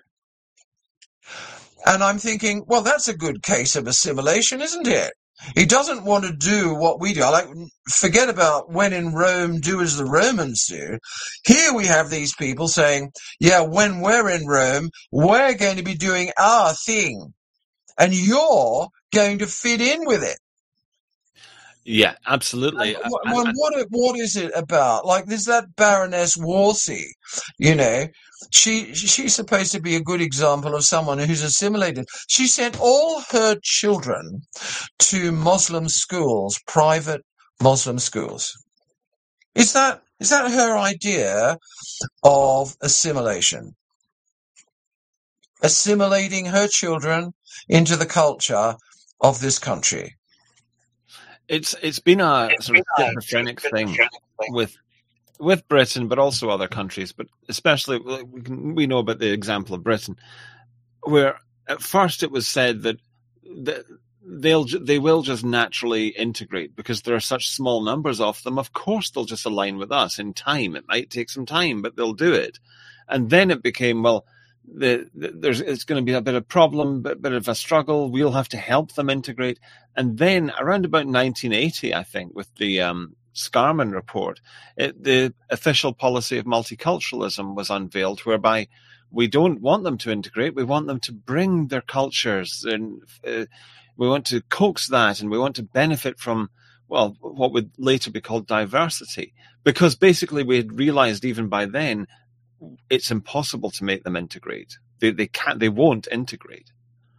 And I'm thinking, well, that's a good case of assimilation, isn't it? He doesn't want to do what we do. I like forget about when in Rome, do as the Romans do. Here we have these people saying, yeah, when we're in Rome, we're going to be doing our thing. And you're going to fit in with it. Yeah, absolutely. And what, I, I, what, what is it about? Like, there's that Baroness Wolsey, you know. She she's supposed to be a good example of someone who's assimilated. She sent all her children to Muslim schools, private Muslim schools. Is that is that her idea of assimilation? Assimilating her children into the culture of this country. It's it's been a sort of schizophrenic thing with with Britain, but also other countries, but especially we, can, we know about the example of Britain, where at first it was said that the, they'll they will just naturally integrate because there are such small numbers of them. Of course, they'll just align with us in time. It might take some time, but they'll do it. And then it became, well, the, the, there's it's going to be a bit of problem, a bit of a struggle. We'll have to help them integrate. And then around about nineteen eighty, I think, with the um, Scarman report, it, the official policy of multiculturalism was unveiled, whereby we don't want them to integrate. We want them to bring their cultures, and uh, we want to coax that, and we want to benefit from, well, what would later be called diversity, because basically we had realized even by then it's impossible to make them integrate. They they can't. They won't integrate.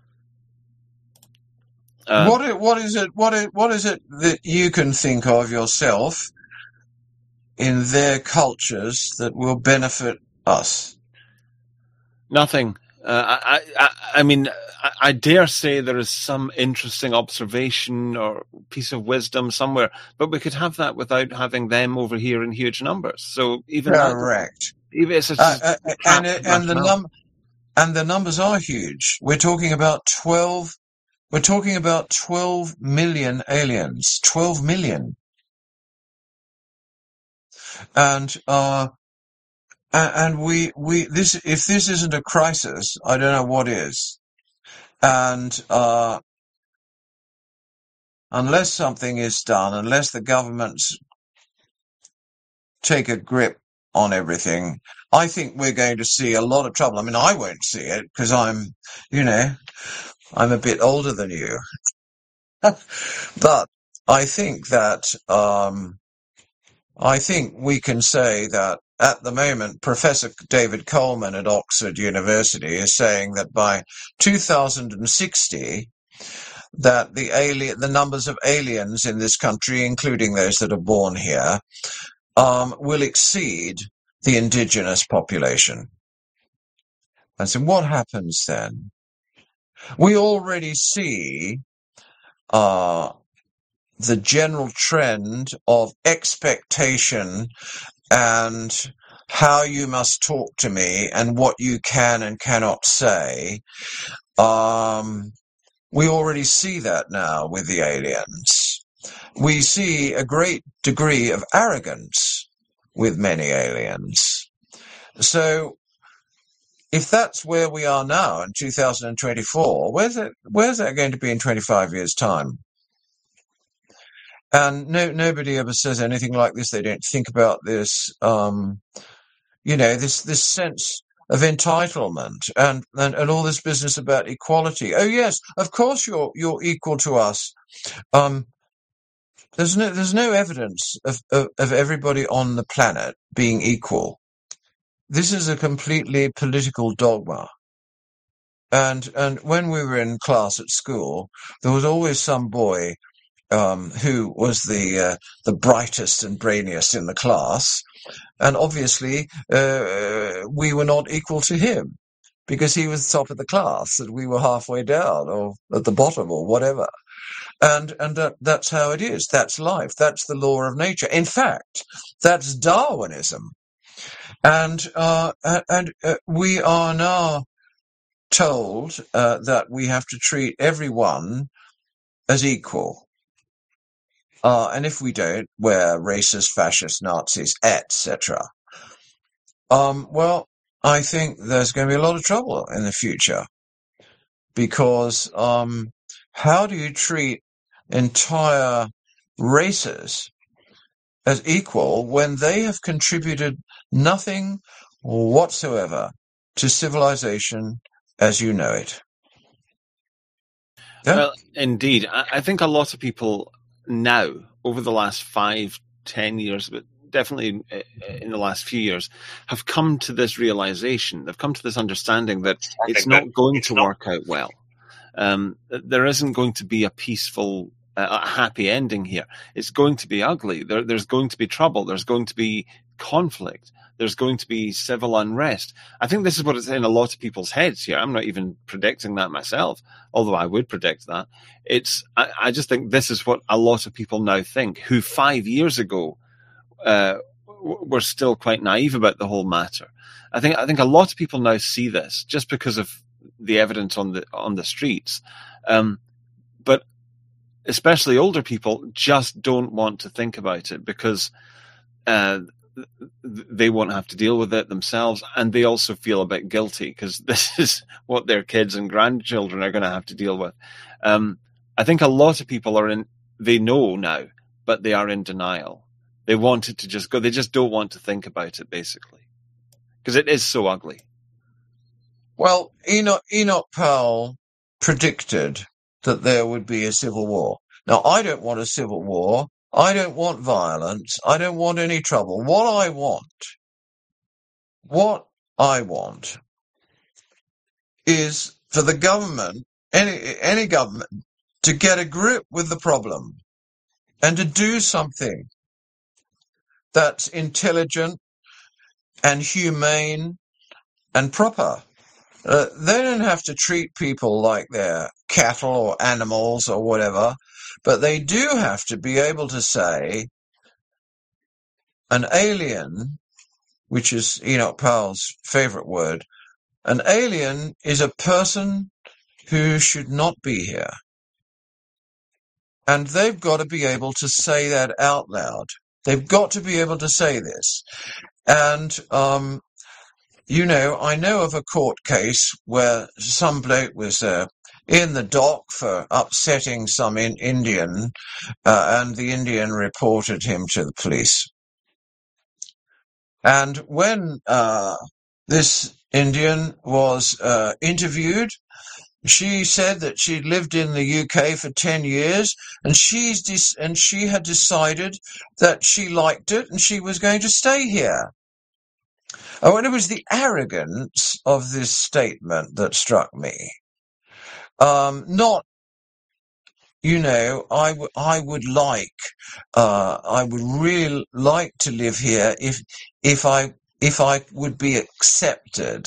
Uh, what what is it? What is, what is it that you can think of yourself in their cultures that will benefit us? Nothing. Uh, I, I I mean, I, I dare say there is some interesting observation or piece of wisdom somewhere, but we could have that without having them over here in huge numbers. So even correct, Even it's Uh, just uh, a and crap uh, and the rationale. num and the numbers are huge. We're talking about twelve. We're talking about twelve million aliens. Twelve million, and uh, a- and we we this if this isn't a crisis, I don't know what is. And uh, unless something is done, unless the governments take a grip on everything, I think we're going to see a lot of trouble. I mean, I won't see it because I'm, you know, I'm a bit older than you. But I think that, um, I think we can say that at the moment, Professor David Coleman at Oxford University is saying that by two thousand sixty, that the alien, the numbers of aliens in this country, including those that are born here, um, will exceed the indigenous population. And so what happens then? We already see uh, the general trend of expectation and how you must talk to me and what you can and cannot say. Um, we already see that now with the aliens. We see a great degree of arrogance with many aliens. So if that's where we are now in two thousand twenty-four, where's it, where's that going to be in twenty-five years' time? And no, nobody ever says anything like this. They don't think about this. Um, you know, this this sense of entitlement and, and, and all this business about equality. Oh yes, of course you're you're equal to us. Um, there's no there's no evidence of, of, of everybody on the planet being equal. This is a completely political dogma. And and when we were in class at school, there was always some boy um, who was the uh, the brightest and brainiest in the class, and obviously uh, we were not equal to him because he was top of the class and we were halfway down or at the bottom or whatever. And and that, that's how it is. That's life. That's the law of nature. In fact, that's Darwinism. And uh, and uh, we are now told uh, that we have to treat everyone as equal. Uh, and if we don't, we're racist, fascist, Nazis, et cetera. Um, well, I think there's going to be a lot of trouble in the future because um, how do you treat entire races as equal when they have contributed nothing whatsoever to civilization as you know it? Yeah? Well, indeed. I, I think a lot of people now, over the last five, ten years, but definitely in the last few years, have come to this realization. They've come to this understanding that it's not going to work out well. Um, there isn't going to be a peaceful, uh, a happy ending here. It's going to be ugly. There, there's going to be trouble. There's going to be conflict. There's going to be civil unrest. I think this is what is in a lot of people's heads here. I'm not even predicting that myself, although I would predict that. It's, I, I just think this is what a lot of people now think, who five years ago uh, were still quite naive about the whole matter. I think I think a lot of people now see this just because of the evidence on the on the streets, um, but especially older people just don't want to think about it because uh, they won't have to deal with it themselves, and they also feel a bit guilty because this is what their kids and grandchildren are going to have to deal with. Um, I think a lot of people are in, they know now, but they are in denial. They want it to just go. They just don't want to think about it, basically, because it is so ugly. Well, Enoch, Enoch Powell predicted that there would be a civil war. Now, I don't want a civil war. I don't want violence. I don't want any trouble. What I want, what I want is for the government, any, any government, to get a grip with the problem and to do something that's intelligent and humane and proper. Uh, they don't have to treat people like they're cattle or animals or whatever, but they do have to be able to say an alien which is Enoch Powell's favorite word, an alien is a person who should not be here. And they've got to be able to say that out loud. They've got to be able to say this. And, um, you know, I know of a court case where some bloke was uh, in the dock for upsetting some in Indian, uh, and the Indian reported him to the police. And when uh, this Indian was uh, interviewed, she said that she'd lived in the U K for ten years, and she's dis- and she had decided that she liked it and she was going to stay here. Oh, and it was the arrogance of this statement that struck me. Um, not, you know, I, w- I would like, uh, I would really like to live here if, if I, if I would be accepted.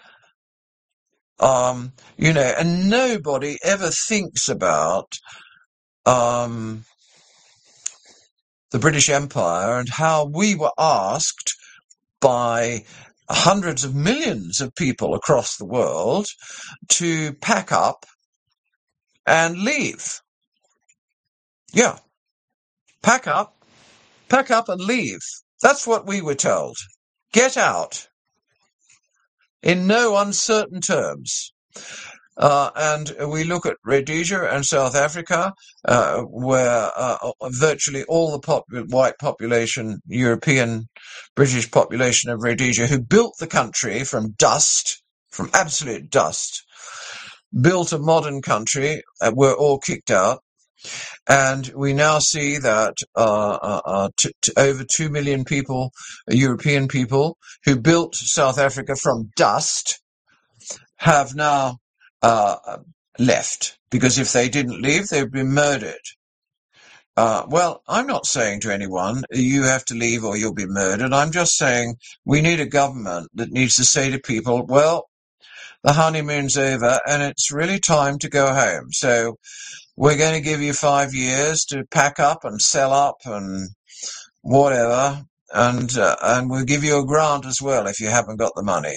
Um, you know, and nobody ever thinks about, um, the British Empire and how we were asked by hundreds of millions of people across the world to pack up and leave. Yeah. Pack up, pack up and leave. That's what we were told. Get out. In no uncertain terms. Uh, and we look at Rhodesia and South Africa, uh, where uh, virtually all the pop- white population, European, British population of Rhodesia, who built the country from dust, from absolute dust, built a modern country, uh, were all kicked out. And we now see that uh, uh, uh, t- t- over two million people, European people, who built South Africa from dust, have now uh, left. Because if they didn't leave, they'd be murdered. Uh, well, I'm not saying to anyone, you have to leave or you'll be murdered. I'm just saying we need a government that needs to say to people, well, the honeymoon's over and it's really time to go home. So we're going to give you five years to pack up and sell up and whatever, and uh, and we'll give you a grant as well if you haven't got the money.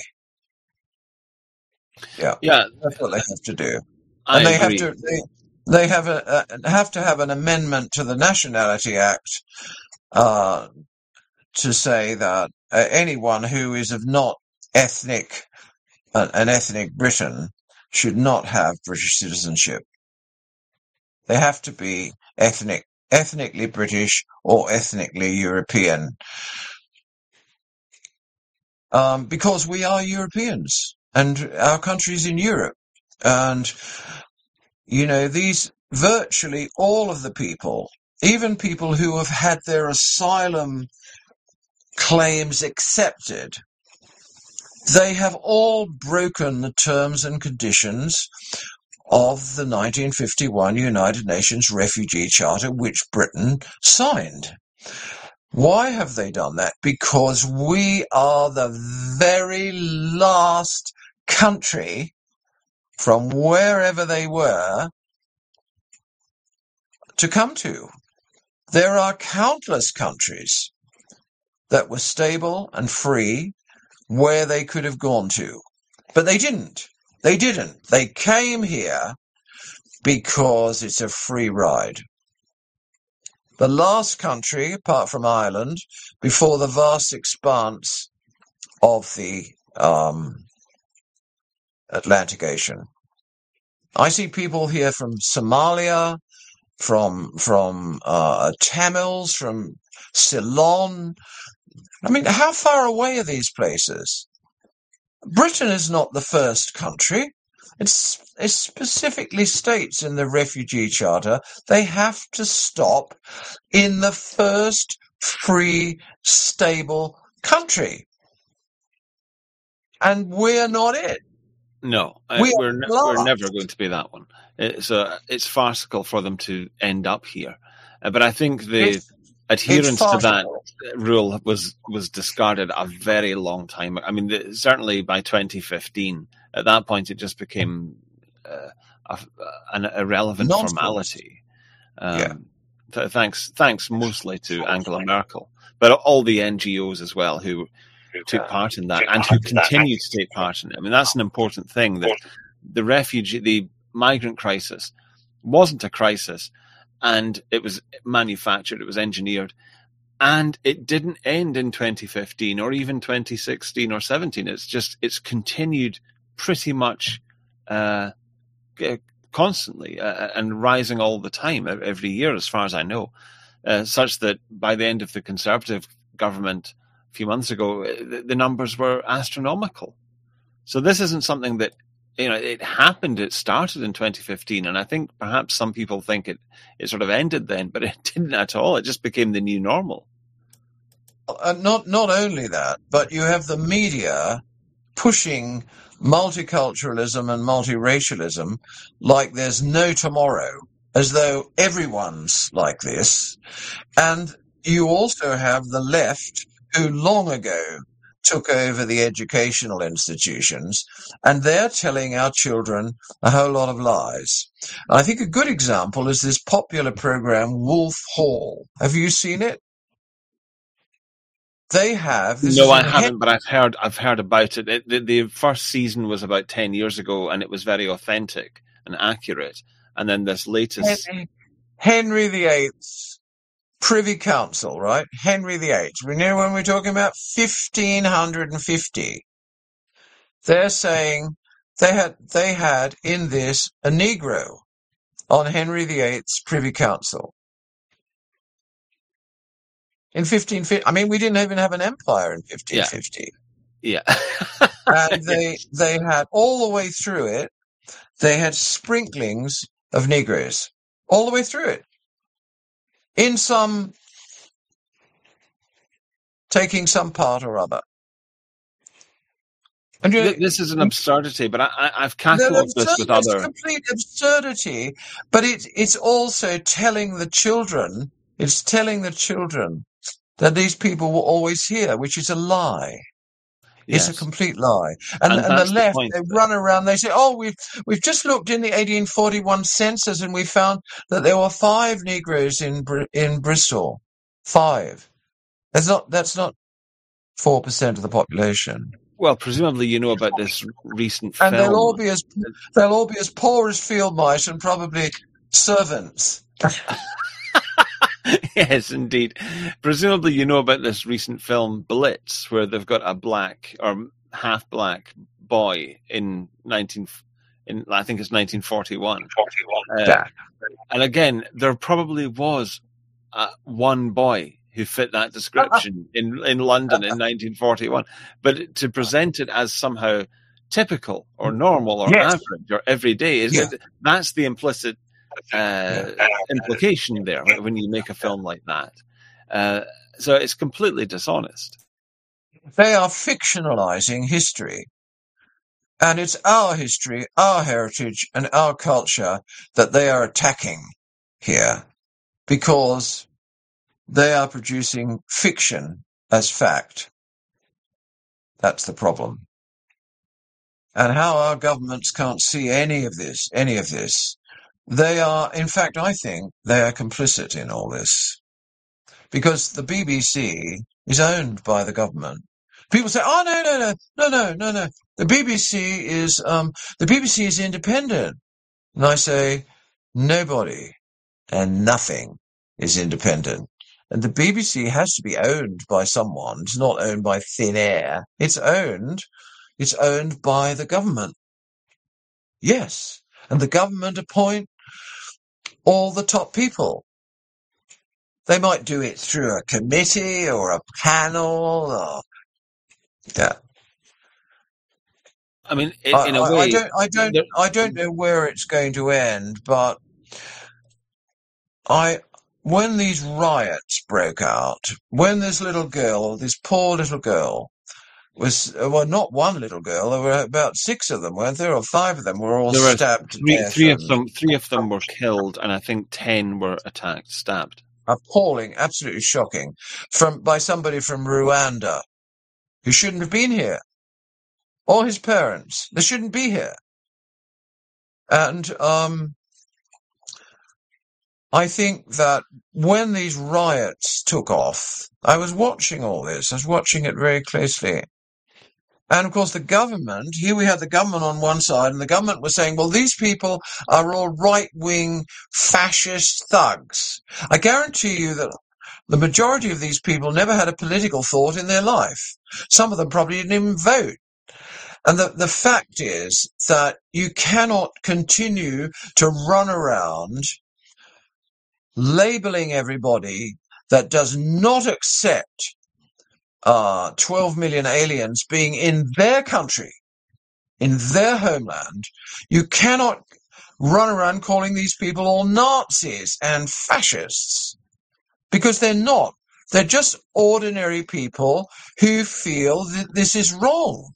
Yeah, Yeah, that's what they have to do, I and they agree. have to they, they have a, a have to have an amendment to the Nationality Act uh, to say that uh, anyone who is of not ethnic uh, an ethnic Briton should not have British citizenship. They have to be ethnic, ethnically British or ethnically European, um, because we are Europeans and our country's in Europe. And, you know, these virtually all of the people, even people who have had their asylum claims accepted, they have all broken the terms and conditions of the nineteen fifty-one United Nations Refugee Charter, which Britain signed. Why have they done that? Because we are the very last country from wherever they were to come to. There are countless countries that were stable and free where they could have gone to, but they didn't. They didn't. They came here because it's a free ride. The last country, apart from Ireland, before the vast expanse of the um, Atlantic Ocean. I see people here from Somalia, from from uh, Tamils, from Ceylon. I mean, how far away are these places? Britain is not the first country. It's, it specifically states in the Refugee Charter they have to stop in the first free, stable country. And we're not it. No, uh, We we're are ne- not. we're never going to be that one. It's uh, it's farcical for them to end up here. Uh, but I think the It's, adherence it's to that farcical. rule was was discarded a very long time. I mean, the, certainly by twenty fifteen, at that point, it just became uh, a, an irrelevant Nonsense. formality. Um, Yeah. th- thanks, thanks mostly to Angela Merkel, but all the N G Os as well, who took part in that and who continue to take part in it. I mean, that's an important thing, that the refugee, the migrant crisis wasn't a crisis, and it was manufactured, it was engineered, and it didn't end in twenty fifteen or even twenty sixteen or seventeen. It's just, it's continued pretty much uh, constantly uh, and rising all the time, every year, as far as I know, uh, such that by the end of the Conservative government a few months ago, the, the numbers were astronomical. So this isn't something that, you know, it happened, it started in twenty fifteen, and I think perhaps some people think it, it sort of ended then, but it didn't at all. It just became the new normal. Uh, not not only that, but you have the media pushing multiculturalism and multiracialism like there's no tomorrow, as though everyone's like this. And you also have the left, who long ago took over the educational institutions, and they're telling our children a whole lot of lies. I think a good example is this popular program, Wolf Hall. Have you seen it? They have. This no, is I in haven't, but I've heard. I've heard about it. it the, the first season was about ten years ago, and it was very authentic and accurate. And then this latest, Henry, Henry the Eighth's Privy Council, right? Henry the Eighth. We know when we're talking about fifteen fifty. They're saying they had they had in this a Negro on Henry the Eighth's Privy Council. In fifteen fifty, I mean, we didn't even have an empire in fifteen fifty. Yeah. And they they had all the way through it, they had sprinklings of Negroes all the way through it. In some, taking some part or other. And you know, this is an absurdity, but I, I, I've catalogued this with it's other... complete absurdity, but it, it's also telling the children, it's telling the children that these people were always here, which is a lie. It's Yes. a complete lie. And, And and, the that's the left, point. they run around, they say, oh, we've, we've just looked in the eighteen forty-one census and we found that there were five Negroes in Br- in Bristol. Five. That's not, that's not four percent of the population. Well, presumably you know about this recent And film. they'll all be as, they'll all be as poor as field mice and probably servants. Yes, indeed. Presumably you know about this recent film Blitz, where they've got a black or half black boy in nineteen in I think it's nineteen forty-one. Uh, Yeah. and again, there probably was uh, one boy who fit that description in in London in nineteen forty-one, but to present it as somehow typical or normal or Yes. average or everyday is Yeah. it, that's the implicit uh, implication there when you make a film like that. Uh, so it's completely dishonest. They are fictionalizing history. And it's our history, our heritage, and our culture that they are attacking here because they are producing fiction as fact. That's the problem. And how our governments can't see any of this, any of this. They are, in fact, I think they are complicit in all this because the B B C is owned by the government. People say, "Oh no, no, no, no, no, no, no! The B B C is um, the B B C is independent." And I say, nobody and nothing is independent, and the B B C has to be owned by someone. It's not owned by thin air. It's owned. It's owned by the government. Yes, and the government appoint all the top people. They might do it through a committee or a panel or yeah. I mean, in, I, in a I, way, I don't, I don't, there- I don't know where it's going to end. But I, when these riots broke out, when this little girl, this poor little girl, was well, not one little girl. There were about six of them, weren't there, or five of them were all there were stabbed to three, death. three of and them. Three of them were killed, and I think ten were attacked, stabbed. Appalling, absolutely shocking, from by somebody from Rwanda who shouldn't have been here. Or his parents. They shouldn't be here. And um, I think that when these riots took off, I was watching all this. I was watching it very closely. And of course, the government, here we had the government on one side, and the government was saying, well, these people are all right-wing fascist thugs. I guarantee you that the majority of these people never had a political thought in their life. Some of them probably didn't even vote. And the, the fact is that you cannot continue to run around labeling everybody that does not accept uh, twelve million aliens being in their country, in their homeland. You cannot run around calling these people all Nazis and fascists, because they're not. They're just ordinary people who feel that this is wrong.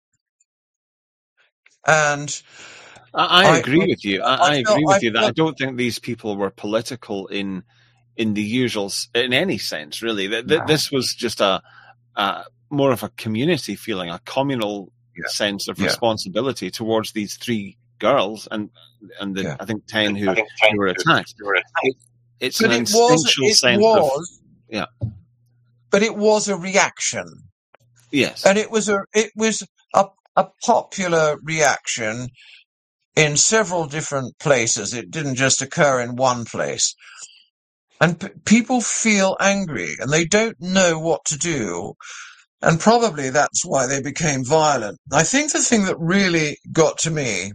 And I, I agree I, with you. I, I I felt- agree with I you that I felt- don't think these people were political in in the usual s- in any sense. Really, Th- th- No. this was just a, a more of a community feeling, a communal Yeah. sense of Yeah. responsibility towards these three girls and and the Yeah. I think ten who, I think ten who were attacked. who were attacked. It's But an it was, instinctual it sense was, of yeah. but it was a reaction. yes. And it was a it was a, a popular reaction in several different places. It didn't just occur in one place. And p- people feel angry and they don't know what to do. And probably that's why they became violent. I think the thing that really got to me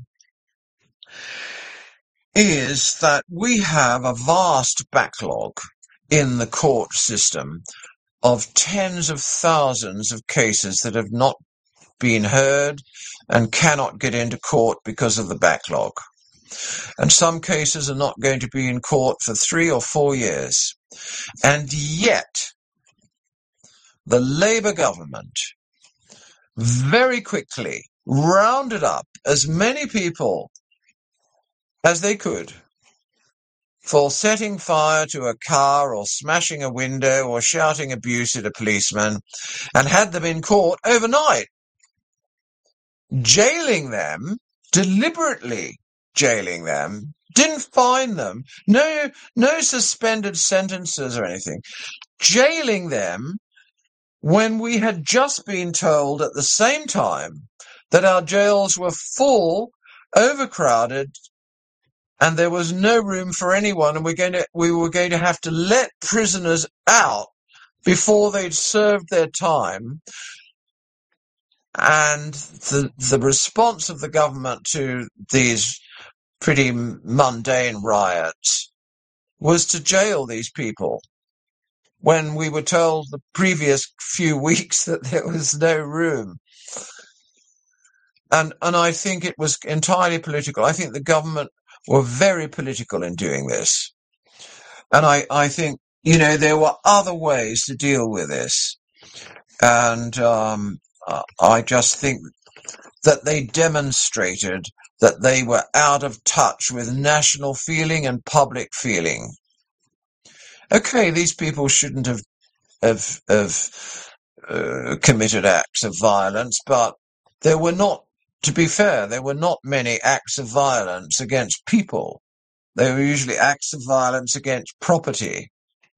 is that we have a vast backlog in the court system of tens of thousands of cases that have not been heard and cannot get into court because of the backlog. And some cases are not going to be in court for three or four years. And yet, the Labour government very quickly rounded up as many people as they could for setting fire to a car or smashing a window or shouting abuse at a policeman, and had them in court overnight, jailing them, deliberately jailing them, didn't fine them, no, no suspended sentences or anything, jailing them when we had just been told at the same time that our jails were full, overcrowded, and there was no room for anyone, and we're going to, we were going to have to let prisoners out before they'd served their time. And the the response of the government to these pretty mundane riots was to jail these people, when we were told the previous few weeks that there was no room. And and I think it was entirely political. I think the government were very political in doing this. And I, I think, you know, there were other ways to deal with this. And um, uh, I just think that they demonstrated that they were out of touch with national feeling and public feeling. Okay, these people shouldn't have, have, have uh, committed acts of violence, but there were not, to be fair, there were not many acts of violence against people. They were usually acts of violence against property.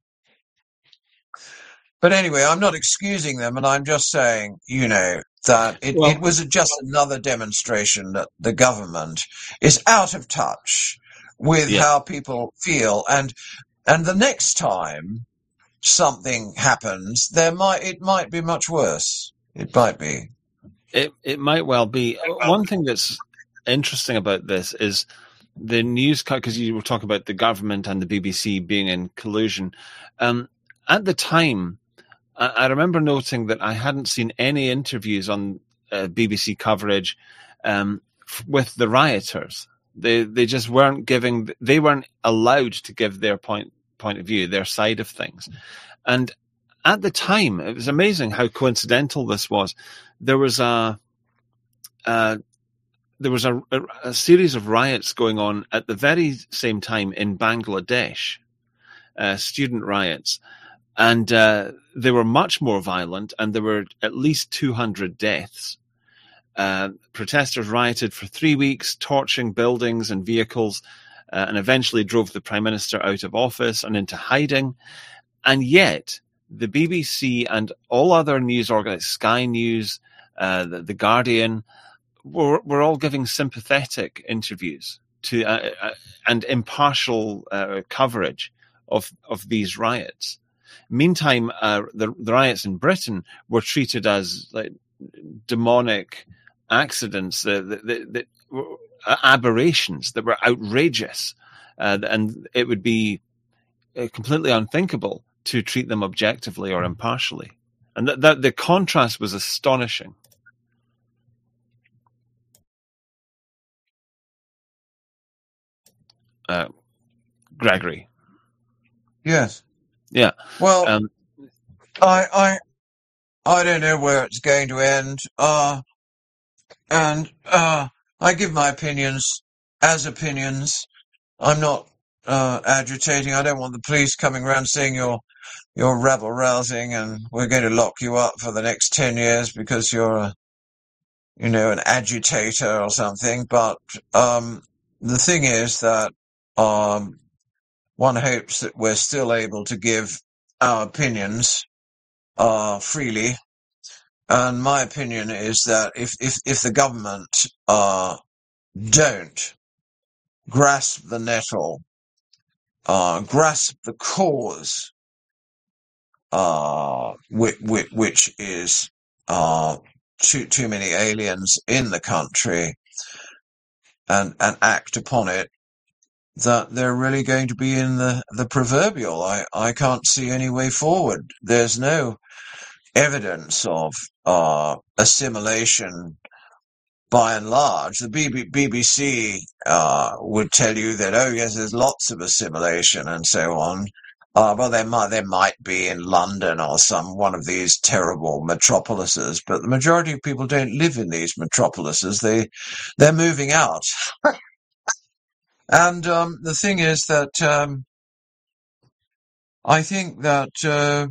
But anyway, I'm not excusing them, and I'm just saying, you know, that it, Well- it was just another demonstration that the government is out of touch with Yeah. how people feel. And and the next time something happens, there might it might be much worse. It might be. It it might well be. One thing that's interesting about this is the news, because you were talking about the government and the B B C being in collusion. Um, at the time, I, I remember noting that I hadn't seen any interviews on uh, B B C coverage um, f- with the rioters. They they just weren't giving. They weren't allowed to give their point point of view, their side of things, and at the time, it was amazing how coincidental this was. There was a, uh, there was a, a, a series of riots going on at the very same time in Bangladesh, uh, student riots, and uh, they were much more violent, and there were at least two hundred deaths. Uh, protesters rioted for three weeks, torching buildings and vehicles, uh, and eventually drove the Prime Minister out of office and into hiding. And yet, the B B C and all other news organizations, Sky News, uh, the, the Guardian, were, were all giving sympathetic interviews to uh, uh, and impartial uh, coverage of of these riots. Meantime, uh, the, the riots in Britain were treated as like demonic accidents, the, the, the, the uh, aberrations that were outrageous, uh, and it would be uh, completely unthinkable to treat them objectively or impartially. And that, that the contrast was astonishing. Uh, Gregory. Yes. Yeah. Well, Um, I, I, I don't know where it's going to end. Uh, and uh, I give my opinions as opinions. I'm not uh, agitating. I don't want the police coming around saying you're you're rabble rousing and we're going to lock you up for the next ten years because you're a, you know, an agitator or something. But um, the thing is that um, one hopes that we're still able to give our opinions uh, freely. And my opinion is that if, if, if the government uh, don't grasp the nettle, uh, grasp the cause, uh, which, which is uh, too too many aliens in the country, and and act upon it, that they're really going to be in the, the proverbial. I, I can't see any way forward. There's no evidence of uh, assimilation by and large. The B B C uh, would tell you that, oh yes, there's lots of assimilation and so on. Uh, well, there might there might be in London or some one of these terrible metropolises, but the majority of people don't live in these metropolises. They they're moving out. And um, the thing is that um, I think that uh,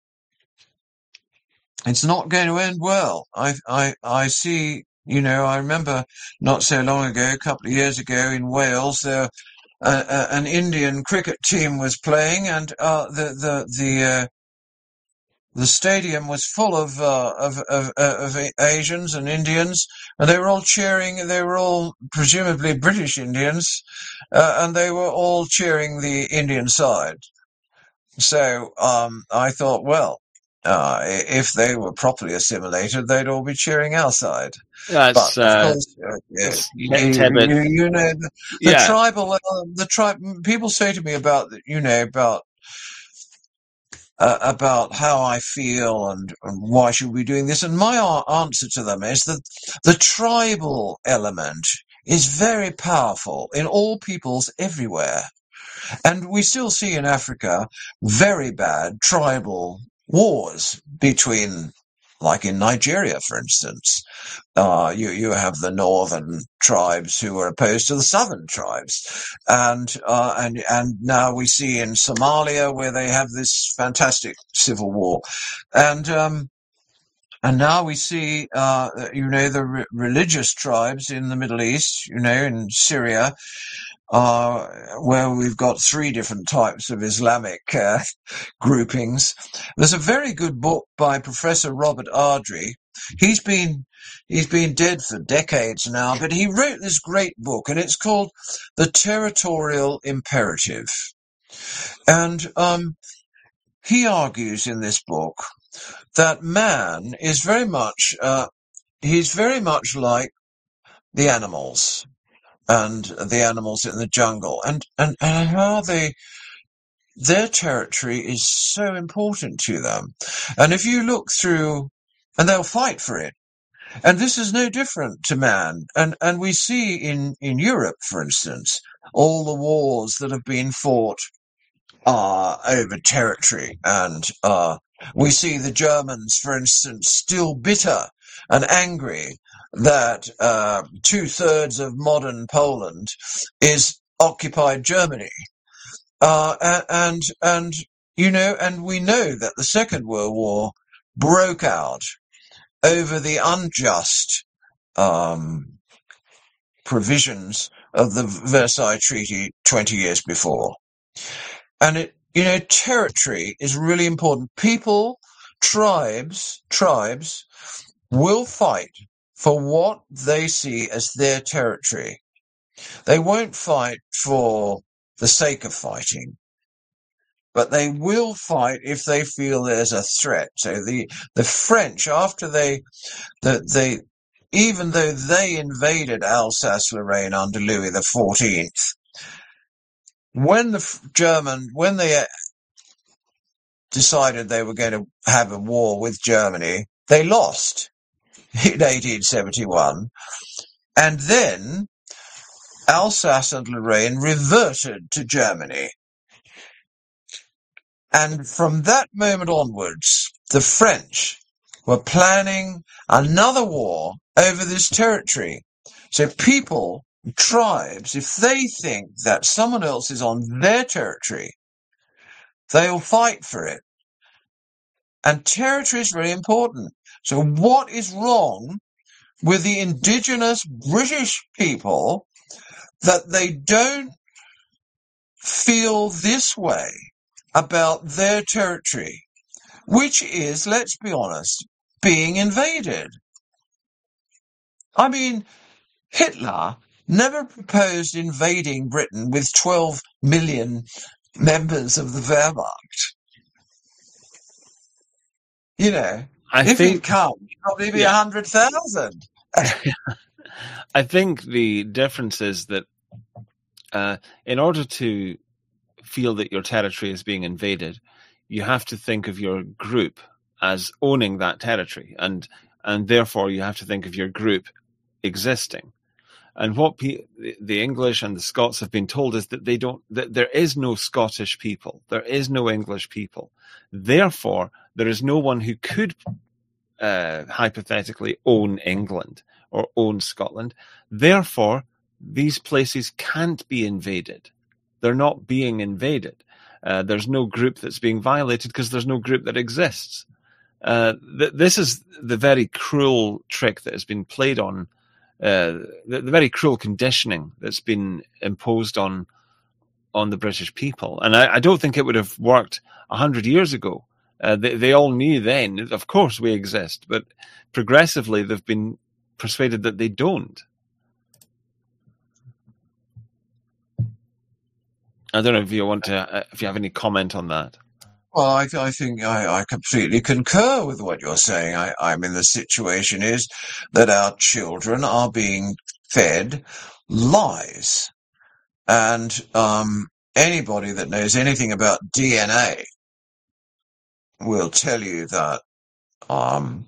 it's not going to end well. I I I see. You know, I remember not so long ago, a couple of years ago in Wales, there uh, uh, an Indian cricket team was playing, and uh, the the the uh, the stadium was full of, uh, of of of Asians and Indians, and they were all cheering. They were all presumably British Indians, uh, and they were all cheering the Indian side. So um, I thought, well, uh, if they were properly assimilated, they'd all be cheering our side. That's, but of uh, course, uh, yeah, you, Tebet. you, you know, the, the Yeah. tribal, uh, the tribe. People say to me about, you know, about uh, about how I feel and, and why should we be doing this, and my a- answer to them is that the tribal element is very powerful in all peoples everywhere. And we still see in Africa very bad tribal wars between, like in Nigeria, for instance. Uh, you, you have the northern tribes who are opposed to the southern tribes. And, uh, and, and now we see in Somalia where they have this fantastic civil war. And, um, and now we see, uh, you know, the re- religious tribes in the Middle East, you know, in Syria, Uh, where we've got three different types of Islamic uh, groupings. There's a very good book by Professor Robert Ardrey. He's been he's been dead for decades now, but he wrote this great book, and it's called The Territorial Imperative. And um, he argues in this book that man is very much uh, he's very much like the animals. And the animals in the jungle, and, and, and how they, their territory is so important to them. And if you look through, and they'll fight for it. And this is no different to man. And, and we see in, in Europe, for instance, all the wars that have been fought uh, over territory. And uh, we see the Germans, for instance, still bitter and angry that uh, two-thirds of modern Poland is occupied Germany. Uh, and, and, you know, and we know that the Second World War broke out over the unjust um, provisions of the Versailles Treaty twenty years before. And it, you know, territory is really important. People, tribes, tribes will fight for what they see as their territory. They won't fight for the sake of fighting, but they will fight if they feel there's a threat. So the, the French, after they, the, they, even though they invaded Alsace-Lorraine under Louis the fourteenth, when the German, when they decided they were going to have a war with Germany, they lost in eighteen seventy-one. And then Alsace and Lorraine reverted to Germany. And from that moment onwards, the French were planning another war over this territory. So people, tribes, if they think that someone else is on their territory, they'll fight for it. And territory is very important. So what is wrong with the indigenous British people that they don't feel this way about their territory, which is, let's be honest, being invaded? I mean, Hitler never proposed invading Britain with twelve million members of the Wehrmacht. You know, I if think he'd come, probably be a yeah. hundred thousand. I think the difference is that uh, in order to feel that your territory is being invaded, you have to think of your group as owning that territory, and and therefore you have to think of your group existing. And what pe- the English and the Scots have been told is that they don't, that there is no Scottish people, there is no English people. Therefore, there is no one who could uh, hypothetically own England or own Scotland. Therefore, these places can't be invaded. They're not being invaded. Uh, there's no group that's being violated because there's no group that exists. Uh, th- this is the very cruel trick that has been played on, uh, the, the very cruel conditioning that's been imposed on on the British people. And I, I don't think it would have worked a hundred years ago. Uh, they, they all knew then, of course, we exist, but progressively they've been persuaded that they don't. I don't know if you want to, uh, if you have any comment on that. Well, I, I think I, I completely concur with what you're saying. I, I mean, the situation is that our children are being fed lies. And um, anybody that knows anything about D N A will tell you that um,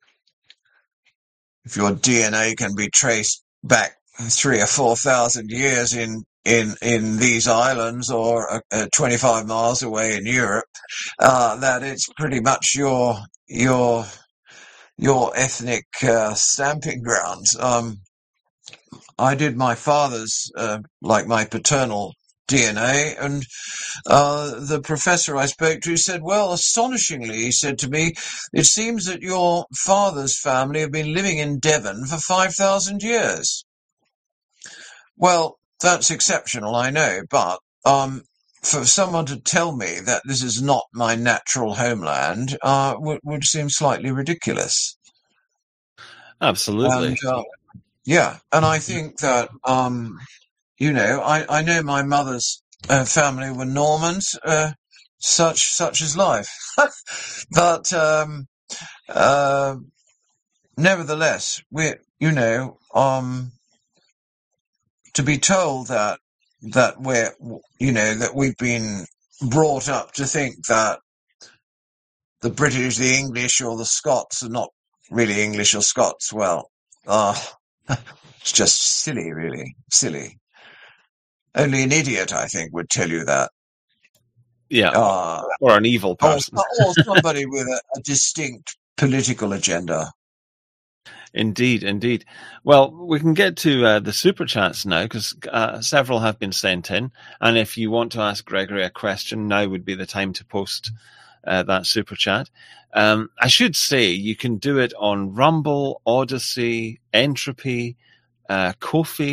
if your D N A can be traced back three or four thousand years in in in these islands, or uh, uh, twenty-five miles away in Europe, uh, that it's pretty much your your your ethnic uh, stamping grounds. Um, I did my father's, uh, like my paternal D N A, and uh, the professor I spoke to said, well, astonishingly, he said to me, it seems that your father's family have been living in Devon for five thousand years. Well, that's exceptional, I know, but um, for someone to tell me that this is not my natural homeland uh, would, would seem slightly ridiculous. Absolutely. And, uh, yeah, and I think that, um, you know, I, I know my mother's uh, family were Normans, uh, such such is life. But um, uh, nevertheless, we, you know, um, to be told that that we're, you know, that we've been brought up to think that the British, the English, or the Scots are not really English or Scots, well, uh, it's just silly, really, silly. Only an idiot, I think, would tell you that. Yeah, uh, or an evil person. Or, or somebody with a, a distinct political agenda. Indeed, indeed. Well, we can get to uh, the super chats now, because uh, several have been sent in. And if you want to ask Gregory a question, now would be the time to post uh, that super chat. Um, I should say you can do it on Rumble, Odyssey, Entropy, uh, Ko-fi,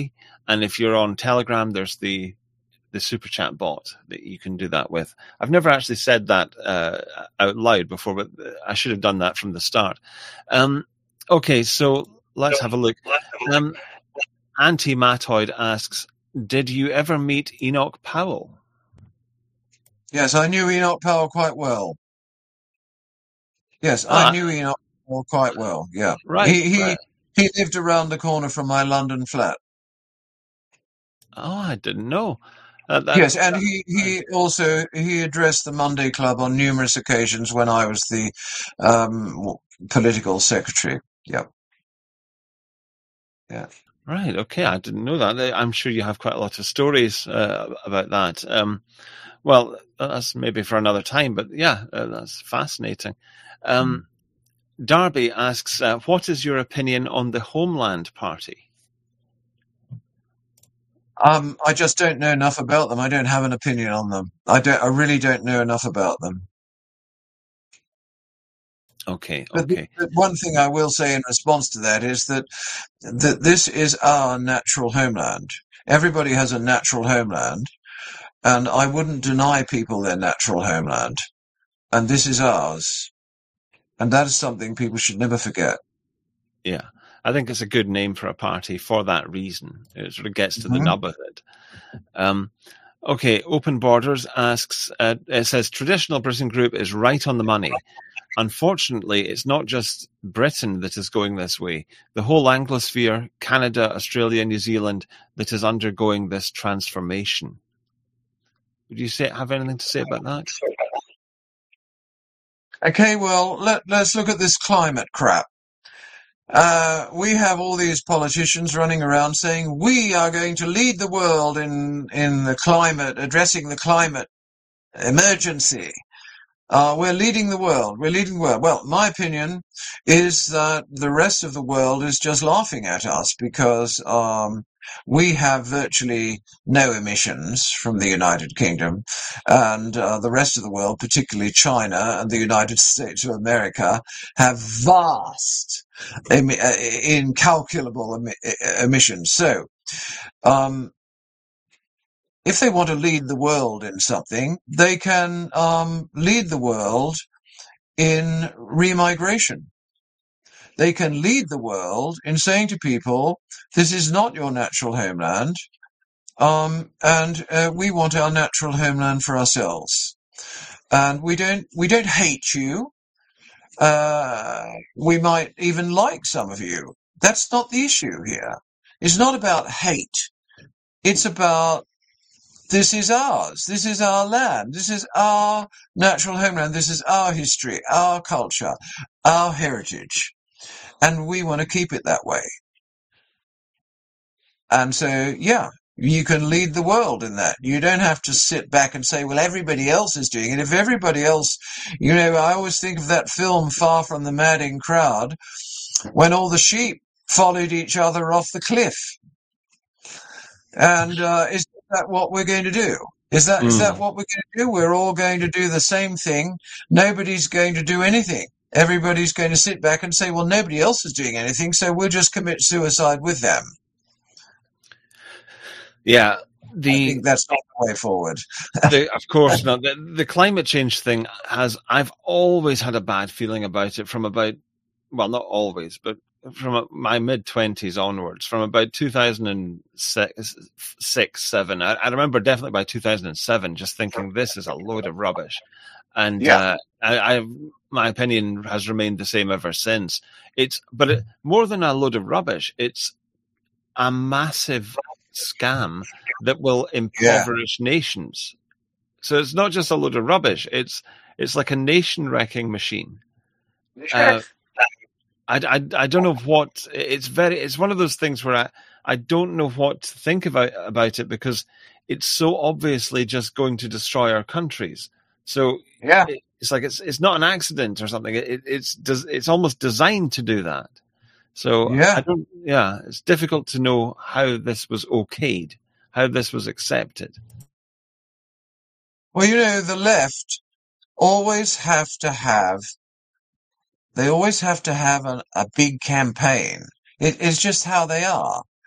And if you're on Telegram, there's the the super chat bot that you can do that with. I've never actually said that uh, out loud before, but I should have done that from the start. Um, okay, so let's have a look. Um, Anti-Matoid asks, did you ever meet Enoch Powell? Yes, I knew Enoch Powell quite well. Yes, Ah. I knew Enoch Powell quite well, yeah. Right, He, he, right. he lived around the corner from my London flat. Oh, I didn't know. Uh, that, yes, and he, he also he addressed the Monday Club on numerous occasions when I was the um, political secretary. Yep. Yeah. Right. Okay. I didn't know that. I'm sure you have quite a lot of stories uh, about that. Um, well, that's maybe for another time, but yeah, uh, that's fascinating. Um, mm. Darby asks, uh, what is your opinion on the Homeland Party? Um, I just don't know enough about them. I don't have an opinion on them. I don't. I really don't know enough about them. Okay. But okay. The, the one thing I will say in response to that is that that this is our natural homeland. Everybody has a natural homeland, and I wouldn't deny people their natural homeland. And this is ours, and that is something people should never forget. Yeah. I think it's a good name for a party for that reason. It sort of gets to mm-hmm. the nub of it. Um, okay, Open Borders asks, uh, it says, traditional Britain Group is right on the money. Unfortunately, it's not just Britain that is going this way. The whole Anglosphere, Canada, Australia, New Zealand, that is undergoing this transformation. Would you say have anything to say about that? Okay, well, let, let's look at this climate crap. Uh, we have all these politicians running around saying we are going to lead the world in, in the climate, addressing the climate emergency. Uh, we're leading the world. We're leading the world. Well, my opinion is that the rest of the world is just laughing at us because um, we have virtually no emissions from the United Kingdom, and uh, the rest of the world, particularly China and the United States of America, have vast, em- incalculable em- emissions. So, um, if they want to lead the world in something, they can um, lead the world in remigration. They can lead the world in saying to people, this is not your natural homeland, um, and uh, we want our natural homeland for ourselves. And we don't we don't hate you. Uh, we might even like some of you. That's not the issue here. It's not about hate. It's about this is ours. This is our land. This is our natural homeland. This is our history, our culture, our heritage. And we want to keep it that way. And so, yeah, you can lead the world in that. You don't have to sit back and say, well, everybody else is doing it. If everybody else, you know, I always think of that film, Far From the Madding Crowd, when all the sheep followed each other off the cliff. And uh, is that what we're going to do? Is that mm. is that what we're going to do? We're all going to do the same thing. Nobody's going to do anything. Everybody's going to sit back and say, well, nobody else is doing anything, so we'll just commit suicide with them. Yeah. The, I think that's not the way forward. the, of course not. The, the climate change thing has, I've always had a bad feeling about it from about, well, not always, but from my mid-twenties onwards, from about two thousand six, seven. I, I remember definitely by two thousand seven just thinking this is a load of rubbish. And yeah. uh, I, I, my opinion has remained the same ever since. It's, but it, more than a load of rubbish, it's a massive scam that will impoverish yeah. nations. So it's not just a load of rubbish. It's it's like a nation-wrecking machine. Uh, I, I, I don't know what it's very. It's one of those things where I, I don't know what to think about about it because it's so obviously just going to destroy our countries. So yeah, it, it's like it's it's not an accident or something. It, it's it's almost designed to do that. So yeah. I don't. Yeah, it's difficult to know how this was okayed, how this was accepted. Well, you know, the left always have to have. They always have to have a, a big campaign. It, it's just how they are.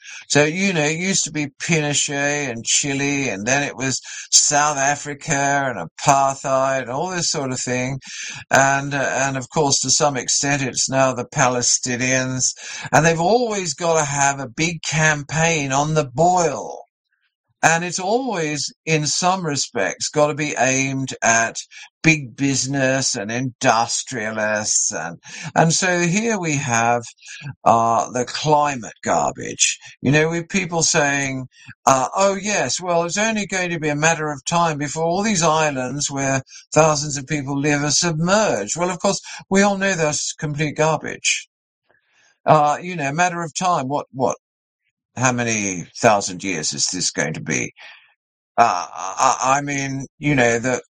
So, you know, it used to be Pinochet and Chile, and then it was South Africa and apartheid and all this sort of thing. And, uh, and of course, to some extent, it's now the Palestinians. And they've always got to have a big campaign on the boil. And it's always, in some respects, got to be aimed at big business and industrialists. And, and so here we have uh, the climate garbage. You know, with people saying, uh, oh, yes, well, it's only going to be a matter of time before all these islands where thousands of people live are submerged. Well, of course, we all know that's complete garbage. Uh, you know, a matter of time. What, what? How many thousand years is this going to be? Uh, I, I mean, you know, the,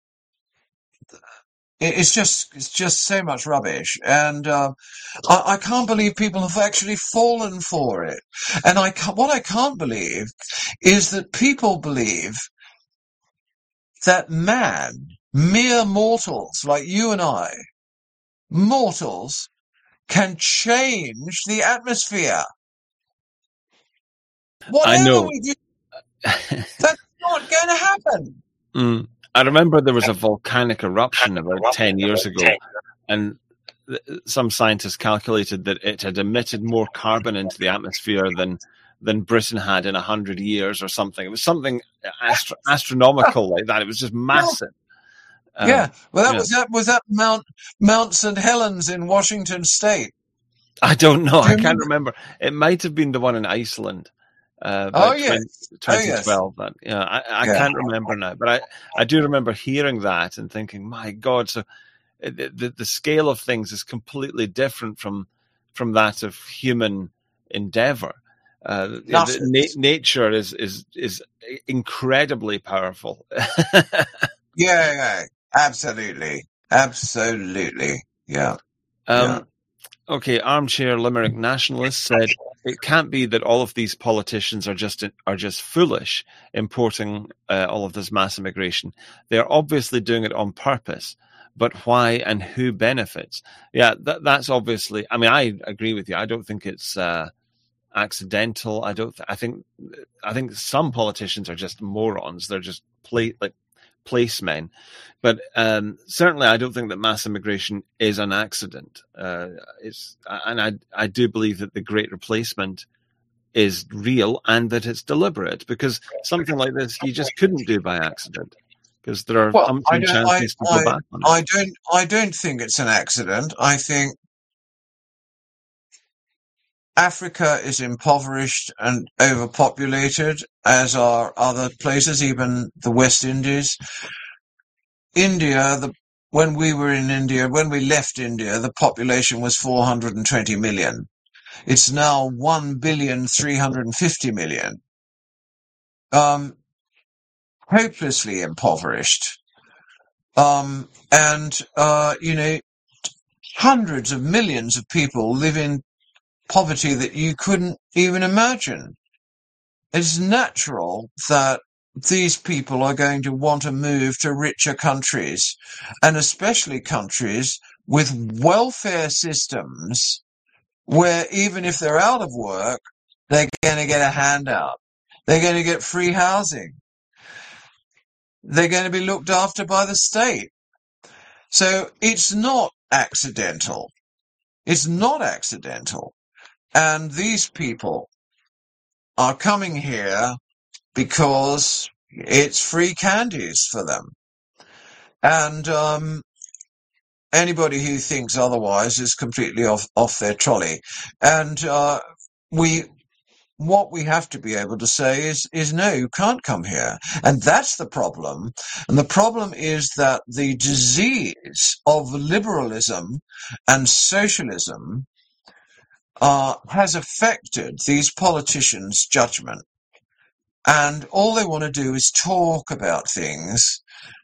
it's just it's just so much rubbish, and uh, I, I can't believe people have actually fallen for it. And I ca- what I can't believe is that people believe that man, mere mortals like you and I, mortals, can change the atmosphere. Whatever I know. we do, that's not going to happen. Mm. I remember there was a volcanic eruption about ten years ago, and th- some scientists calculated that it had emitted more carbon into the atmosphere than than Britain had in a hundred years or something. It was something astro- astronomical like that. It was just massive. Uh, yeah, well, that yeah. was that was that Mount Mount Saint Helens in Washington State. I don't know. Do I can't remember. It might have been the one in Iceland. Uh, oh, yes. twenty twelve. Oh, yes. That, yeah, I, I yeah. can't remember now, but I, I do remember hearing that and thinking, my God, so the, the, the scale of things is completely different from from that of human endeavor. Uh, the, na- nature is, is is incredibly powerful. yeah, yeah, absolutely, absolutely, yeah. Um, yeah. Okay, armchair limerick nationalist said it can't be that all of these politicians are just are just foolish importing uh, all of this mass immigration. They're obviously doing it on purpose, but why and who benefits? Yeah, that, that's obviously. I mean, I agree with you. I don't think it's uh, accidental. I don't. Th- I think. I think some politicians are just morons. They're just play like. placemen, but um, certainly I don't think that mass immigration is an accident. Uh, it's and I I do believe that the Great Replacement is real and that it's deliberate, because something like this you just couldn't do by accident, because there are well, umpteen chances I, to go I, back on it. I don't I don't think it's an accident. I think Africa is impoverished and overpopulated, as are other places, even the West Indies. India, the, when we were in India, when we left India, the population was four hundred twenty million. It's now one billion three hundred fifty million. Um, hopelessly impoverished. Um, and, uh, you know, hundreds of millions of people live in poverty that you couldn't even imagine. It's natural that these people are going to want to move to richer countries, and especially countries with welfare systems where even if they're out of work, they're going to get a handout. They're going to get free housing. They're going to be looked after by the state. So it's not accidental. It's not accidental. And these people are coming here because it's free candies for them. And um, anybody who thinks otherwise is completely off, off their trolley. And uh, we, what we have to be able to say is, is no, you can't come here. And that's the problem. And the problem is that the disease of liberalism and socialism uh, has affected these politicians' judgment. And all they want to do is talk about things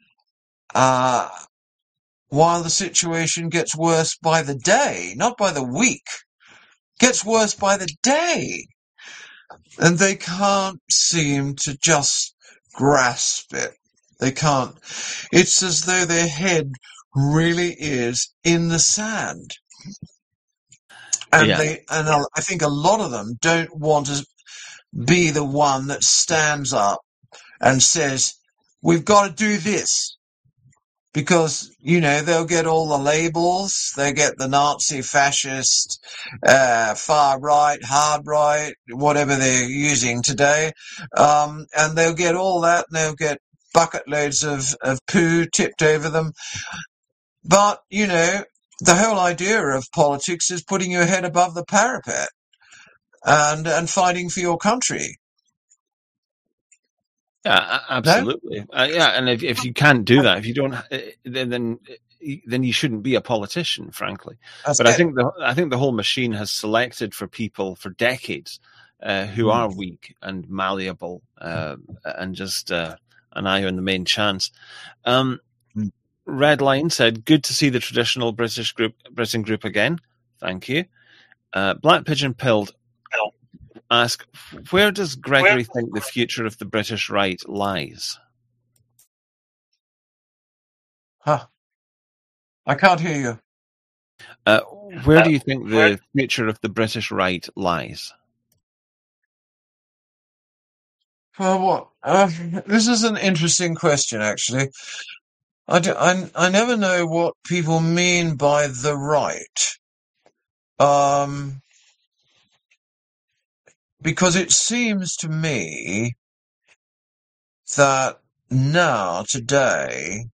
uh, while the situation gets worse by the day, not by the week. Gets worse by the day. And they can't seem to just grasp it. They can't. It's as though their head really is in the sand. And Yeah. they, and I think a lot of them don't want to be the one that stands up and says, we've got to do this. Because, you know, they'll get all the labels. They get the Nazi, fascist, uh, far right, hard right, whatever they're using today. Um, and they'll get all that, and they'll get bucket loads of, of poo tipped over them. But, you know, the whole idea of politics is putting your head above the parapet and, and fighting for your country. Yeah, absolutely. No? Uh, yeah, and if if you can't do that, if you don't, then then, then you shouldn't be a politician, frankly. That's but it. I think the I think the whole machine has selected for people for decades uh, who mm. are weak and malleable uh, and just uh, an eye on the main chance. Um, mm. Red Line said, "Good to see the traditional British group, Britain group again. Thank you." Uh, Black Pigeon Pilled ask, where does Gregory where? think the future of the British right lies? Huh. I can't hear you. Uh, where uh, do you think the where? future of the British right lies? Well, what? Uh, this is an interesting question, actually. I, do, I, I never know what people mean by the right. Um... Because it seems to me that now, today,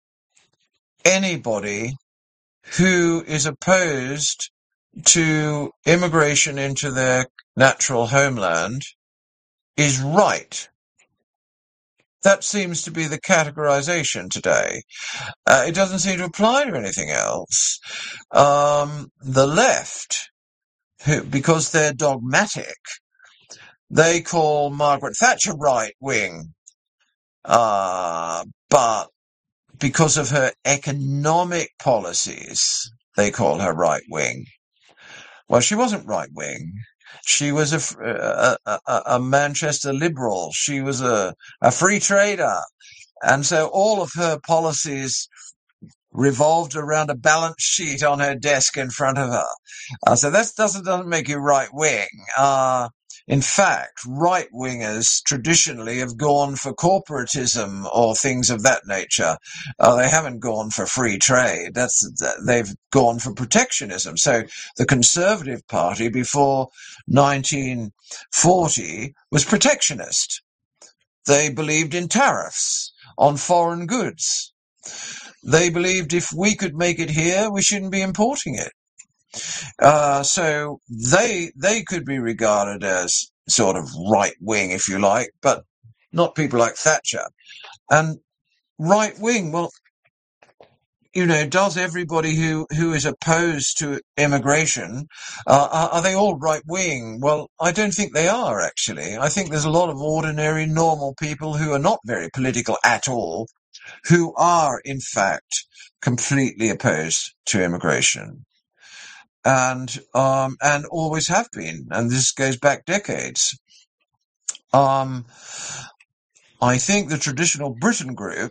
anybody who is opposed to immigration into their natural homeland is right. That seems to be the categorization today. Uh, it doesn't seem to apply to anything else. Um, the left, who, because they're dogmatic, they call Margaret Thatcher right-wing, uh, but because of her economic policies, they call her right-wing. Well, she wasn't right-wing. She was a, a, a, a Manchester liberal. She was a, a free trader. And so all of her policies revolved around a balance sheet on her desk in front of her. Uh, so that doesn't, doesn't make you right-wing. Uh, In fact, right-wingers traditionally have gone for corporatism or things of that nature. Uh, they haven't gone for free trade. That's they've gone for protectionism. So the Conservative Party before nineteen forty was protectionist. They believed in tariffs on foreign goods. They believed if we could make it here, we shouldn't be importing it. Uh, so they they could be regarded as sort of right-wing, if you like, but not people like Thatcher. And right-wing, well, you know, does everybody who, who is opposed to immigration, uh, are, are they all right-wing? Well, I don't think they are, actually. I think there's a lot of ordinary, normal people who are not very political at all, who are, in fact, completely opposed to immigration. And um, and always have been, and this goes back decades. Um, I think the traditional Britain group,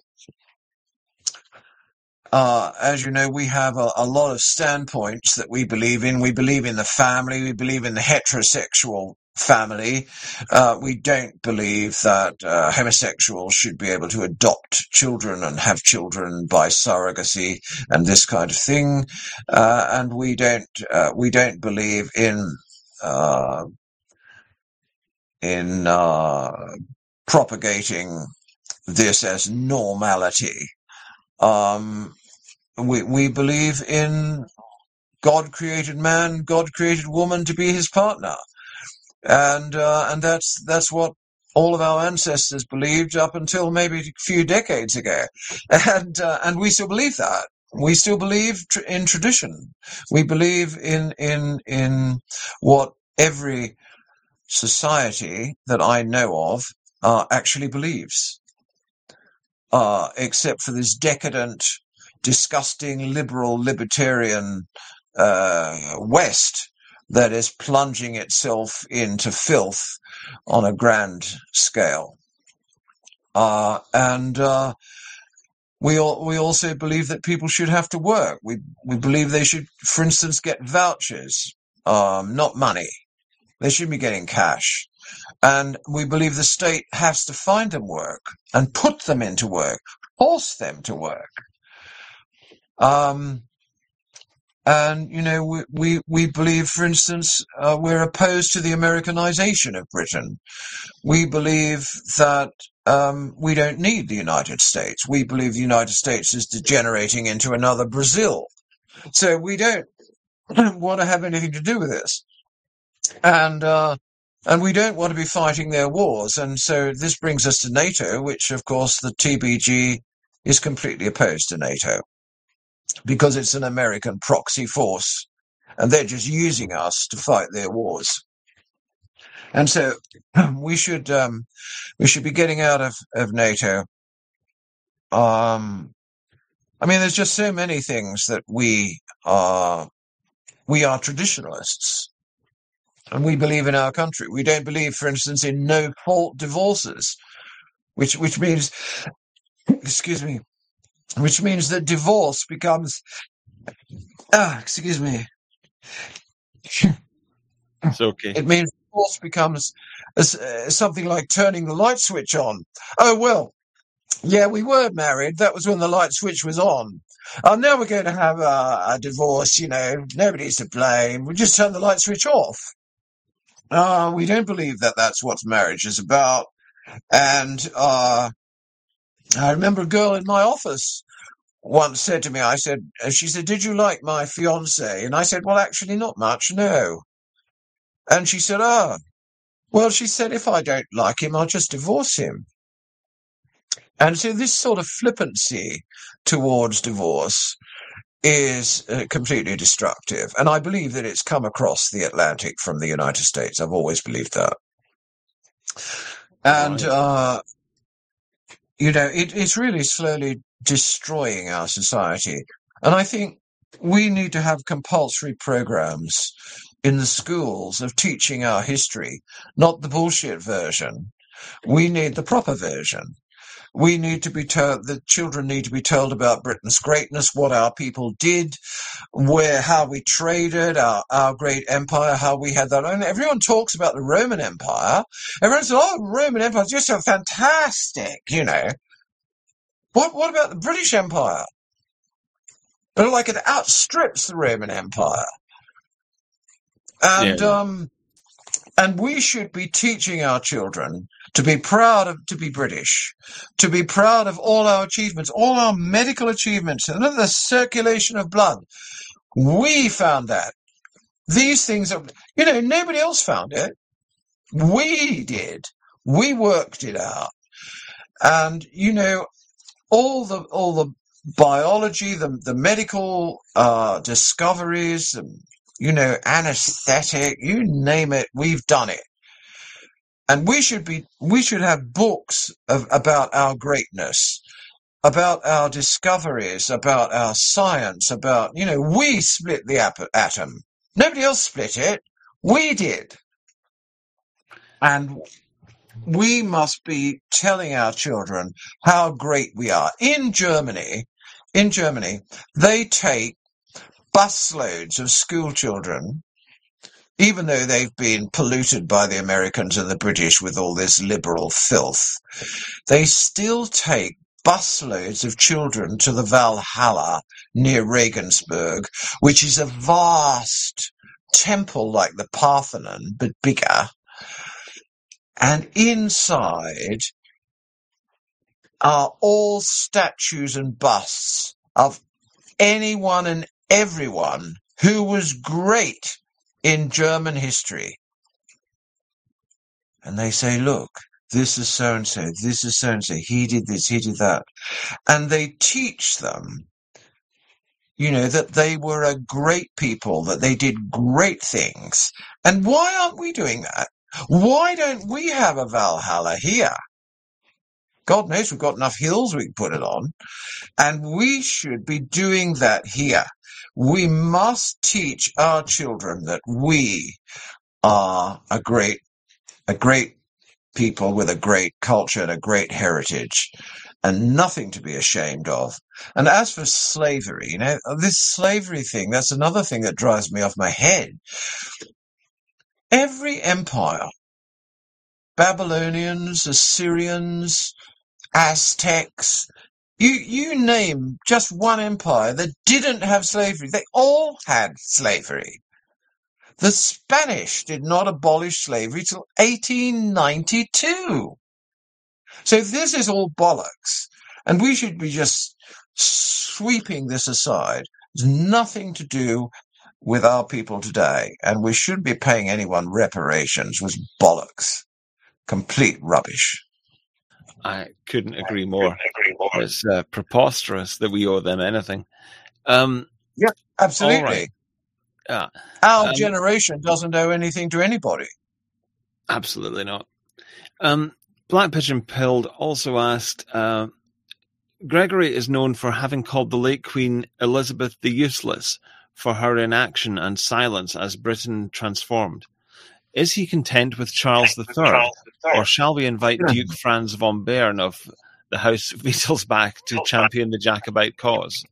uh, as you know, we have a, a lot of standpoints that we believe in. We believe in the family. We believe in the heterosexual family. Uh, we don't believe that uh, homosexuals should be able to adopt children and have children by surrogacy and this kind of thing. Uh, and we don't uh, we don't believe in uh, in uh, propagating this as normality. Um, we we believe in God created man, God created woman to be his partner. And uh, and that's that's what all of our ancestors believed up until maybe a few decades ago, and uh, and we still believe that. We still believe tr- in tradition. We believe in in in what every society that I know of uh, actually believes, uh, except for this decadent, disgusting, liberal, libertarian uh, West that is plunging itself into filth on a grand scale. Uh, and uh, we all, we also believe that people should have to work. We we believe they should, for instance, get vouchers, um, not money. They should be getting cash. And we believe the state has to find them work and put them into work, force them to work. Um, and, you know, we, we, we believe, for instance, uh, we're opposed to the Americanization of Britain. We believe that um, we don't need the United States. We believe the United States is degenerating into another Brazil. So we don't want to have anything to do with this. And uh, and we don't want to be fighting their wars. And so this brings us to NATO, which, of course, the T B G is completely opposed to NATO because it's an American proxy force, and they're just using us to fight their wars. And so we should um, we should be getting out of, of NATO. Um, I mean, there's just so many things that we are we are traditionalists, and we believe in our country. We don't believe, for instance, in no fault divorces, which which means, excuse me, which means that divorce becomes ah, excuse me. It's okay. It means divorce becomes as, uh, something like turning the light switch on. Oh, well, yeah, we were married. That was when the light switch was on. Oh, now we're going to have a, a divorce, you know, nobody's to blame. We just turn the light switch off. Uh, we don't believe that that's what marriage is about. And uh, I remember a girl in my office once said to me, I said, she said, did you like my fiance? And I said, well, actually not much, no. And she said, oh, well, she said, if I don't like him, I'll just divorce him. And so this sort of flippancy towards divorce is uh, completely destructive. And I believe that it's come across the Atlantic from the United States. I've always believed that. And, Right. uh, you know, it, it's really slowly destroying our society. And I think we need to have compulsory programs in the schools of teaching our history, not the bullshit version. We need the proper version. We need to be told, the children need to be told about Britain's greatness, what our people did, where, how we traded, our, our great empire, how we had that. And everyone talks about the Roman Empire. Everyone says, oh, the Roman Empire is just so fantastic, you know. What, what about the British Empire? But like it outstrips the Roman Empire. And, Yeah. um, and we should be teaching our children to be proud of, to be British, to be proud of all our achievements, all our medical achievements, and the circulation of blood. We found that. These things are, you know, nobody else found it. We did. We worked it out. And, you know, all the, all the biology, the, the medical, uh, discoveries, um, you know, anesthetic, you name it, we've done it. And we should be, we should have books of, about our greatness, about our discoveries, about our science, about, you know, we split the ap- atom. Nobody else split it. We did. And we must be telling our children how great we are. In Germany, in Germany, they take busloads of school children, even though they've been polluted by the Americans and the British with all this liberal filth, they still take busloads of children to the Valhalla near Regensburg, which is a vast temple like the Parthenon, but bigger. And inside are all statues and busts of anyone and everyone who was great in German history. And they say, look, this is so-and-so, this is so-and-so, he did this, he did that. And they teach them, you know, that they were a great people, that they did great things. And why aren't we doing that? Why don't we have a Valhalla here? God knows we've got enough hills we can put it on. And we should be doing that here. We must teach our children that we are a great, a great people with a great culture and a great heritage, and nothing to be ashamed of. And as for slavery, you know, this slavery thing, that's another thing that drives me off my head. Every empire Babylonians, Assyrians, Aztecs. You you name just one empire that didn't have slavery. They all had slavery. The Spanish did not abolish slavery till eighteen ninety-two. So this is all bollocks. And we should be just sweeping this aside. It's nothing to do with our people today. And we shouldn't be paying anyone reparations. It was bollocks. Complete rubbish. I couldn't agree more. It's uh, preposterous that we owe them anything. Um, yeah, absolutely. Right. Yeah. Our um, generation doesn't owe anything to anybody. Absolutely not. Um, Black Pigeon Pilled also asked, uh, Gregory is known for having called the late Queen Elizabeth the Useless for her inaction and silence as Britain transformed. Is he content with Charles the Third, or shall we invite Duke Franz von Bern of the House of Wittelsbach to champion the Jacobite cause?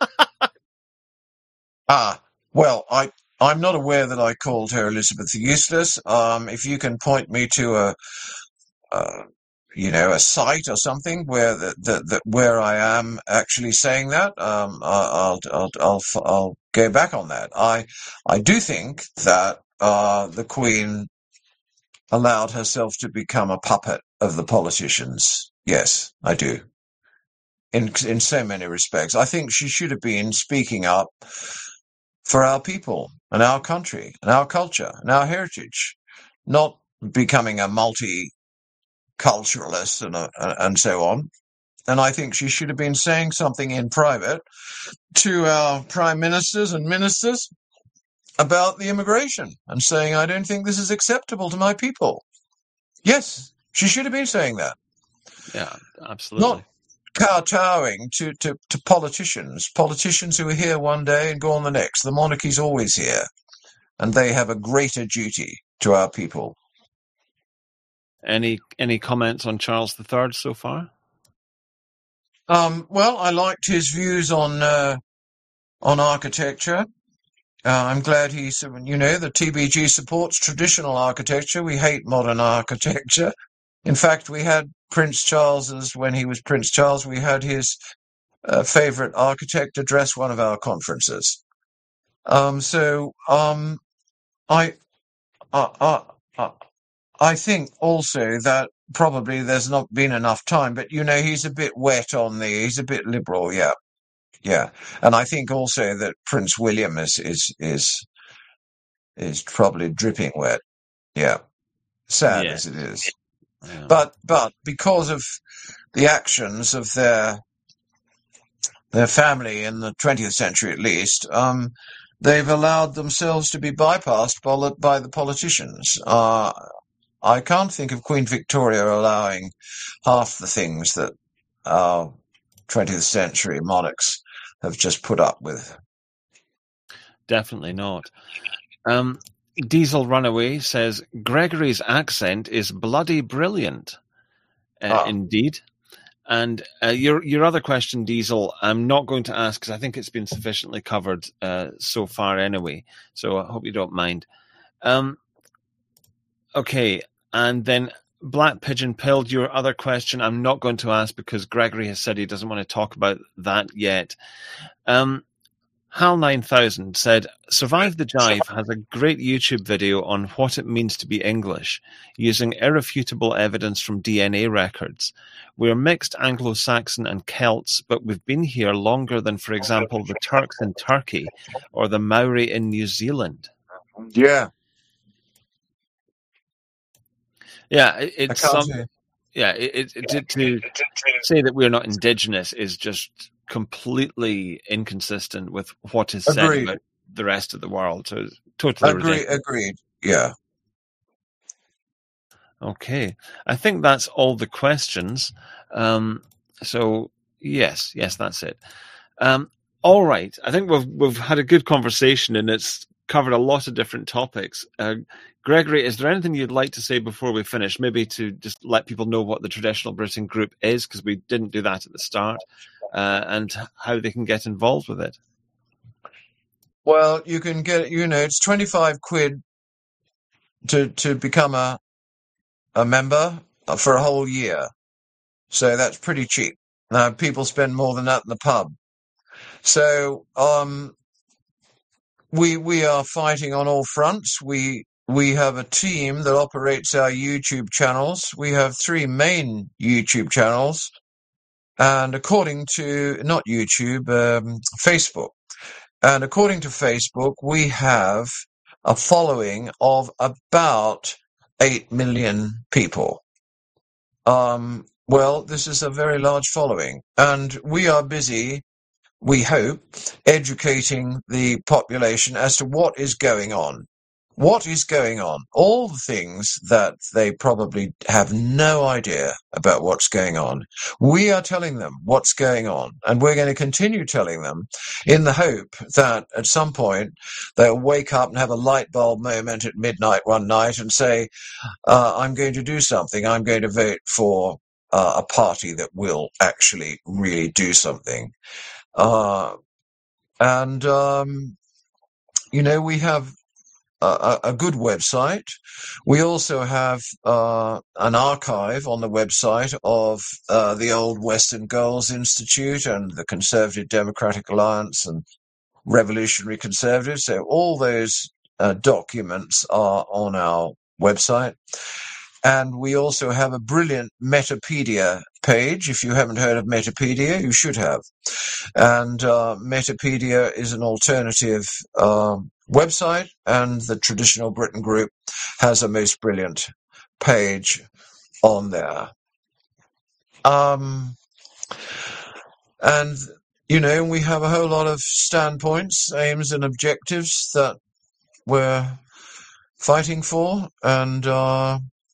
ah, well, I, I'm not aware that I called her Elizabeth the Useless. Um, if you can point me to a, uh, you know, a site or something where that that, that where I am actually saying that, um, I'll, I'll I'll I'll go back on that. I I do think that uh, the Queen allowed herself to become a puppet of the politicians. Yes, I do. In in so many respects, I think she should have been speaking up for our people and our country and our culture and our heritage, not becoming a multi-culturalist and a, and so on. And I think she should have been saying something in private to our prime ministers and ministers about the immigration and saying, I don't think this is acceptable to my people. Yes, she should have been saying that. Yeah, absolutely. Not kowtowing to, to, to politicians, politicians who are here one day and go on the next. The monarchy's always here, and they have a greater duty to our people. Any any comments on Charles the Third so far? Um, well, I liked his views on uh, on architecture. Uh, I'm glad he's, you know, the T B G supports traditional architecture. We hate modern architecture. In fact, we had Prince Charles's, when he was Prince Charles, we had his uh, favorite architect address one of our conferences. Um, so um, I, I, I, I think also that probably there's not been enough time, but, you know, he's a bit wet on the, he's a bit liberal, yeah. Yeah, and I think also that Prince William is is is is probably dripping wet. Yeah, sad Yeah. as it is, Yeah. but but because of the actions of their their family in the twentieth century, at least, um, they've allowed themselves to be bypassed by the, by the politicians. Uh, I can't think of Queen Victoria allowing half the things that our twentieth century monarchs have just put up with. Definitely not. Um, Diesel Runaway says, Gregory's accent is bloody brilliant. Uh, Ah. Indeed. And uh, your your other question, Diesel, I'm not going to ask because I think it's been sufficiently covered uh, so far anyway. So I hope you don't mind. Um, okay. And then Black Pigeon Pilled, your other question, I'm not going to ask because Gregory has said he doesn't want to talk about that yet. Um, Hal nine thousand said, Survive the Jive has a great YouTube video on what it means to be English, using irrefutable evidence from D N A records. We're mixed Anglo-Saxon and Celts, but we've been here longer than, for example, the Turks in Turkey or the Maori in New Zealand. Yeah. Yeah, it, I it's can't some, say. yeah. It, it, to, to say that we're not indigenous is just completely inconsistent with what is said Agreed. about the rest of the world. So it's totally Agree, ridiculous. agreed. Yeah. Okay, I think that's all the questions. Um, so yes, yes, that's it. Um, all right, I think we've we've had a good conversation and it's covered a lot of different topics. Uh, Gregory, is there anything you'd like to say before we finish? Maybe to just let people know what the Traditional Britain Group is, because we didn't do that at the start, uh, and how they can get involved with it. Well, you can get, you know, it's twenty-five quid to, to become a, a member for a whole year. So that's pretty cheap. Now, people spend more than that in the pub. So um, we we are fighting on all fronts. We we have a team that operates our YouTube channels. We have three main YouTube channels. And according to, not YouTube, um, Facebook. And according to Facebook, we have a following of about eight million people. Um, well, this is a very large following. And we are busy, we hope, educating the population as to what is going on. What is going on? All the things that they probably have no idea about what's going on. We are telling them what's going on, and we're going to continue telling them in the hope that at some point they'll wake up and have a light bulb moment at midnight one night and say, uh, I'm going to do something. I'm going to vote for uh, a party that will actually really do something. Uh, and, um, you know, we have A, a good website. We also have uh, an archive on the website of uh, the old Western Goals Institute and the Conservative Democratic Alliance and Revolutionary Conservatives. So all those uh, documents are on our website. And we also have a brilliant Metapedia page. If you haven't heard of Metapedia, you should have. And uh, Metapedia is an alternative uh, website, and the Traditional Britain Group has a most brilliant page on there. Um, and, you know, we have a whole lot of standpoints, aims and objectives that we're fighting for, and uh,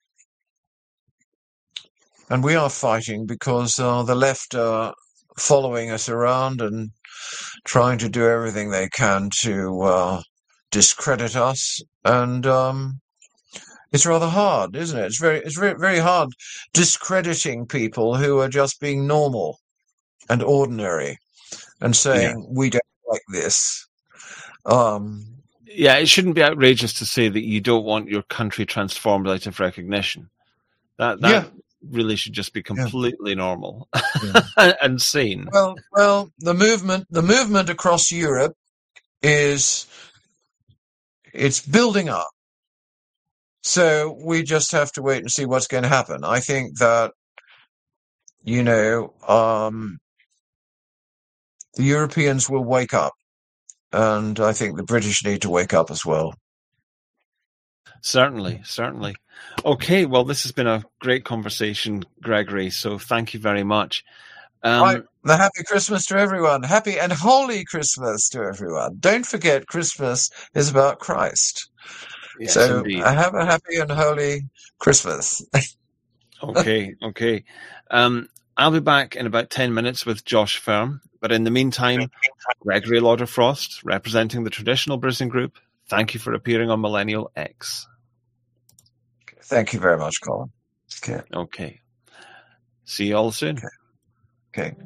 and we are fighting because uh, the left are following us around and trying to do everything they can to uh, discredit us, and um, it's rather hard, isn't it? It's very, it's very, very hard discrediting people who are just being normal and ordinary and saying yeah. we don't like this. Um, yeah, it shouldn't be outrageous to say that you don't want your country transformed out of recognition. That that. Yeah. Really should just be completely yeah. normal yeah. and sane. Well, well, the movement, the movement across Europe is, it's building up. So we just have to wait and see what's going to happen. I think that, you know, um, the Europeans will wake up, and I think the British need to wake up as well. Certainly, certainly. Okay, well, this has been a great conversation, Gregory, so thank you very much. Um, right. The happy Christmas to everyone. Happy and holy Christmas to everyone. Don't forget, Christmas is about Christ. Yes, so indeed. Have a happy and holy Christmas. okay, okay. Um, I'll be back in about ten minutes with Josh Firm, but in the meantime, Gregory Lauderfrost, representing the Traditional Britain Group, thank you for appearing on Millennial X. Thank you very much, Colin. Okay. Okay. See you all soon. Okay. Okay.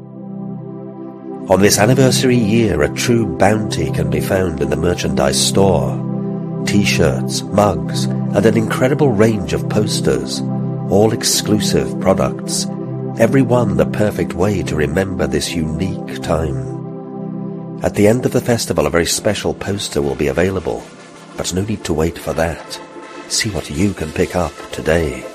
On this anniversary year, a true bounty can be found in the merchandise store. T-shirts, mugs, and an incredible range of posters. All exclusive products. Every one the perfect way to remember this unique time. At the end of the festival, a very special poster will be available. But no need to wait for that. See what you can pick up today.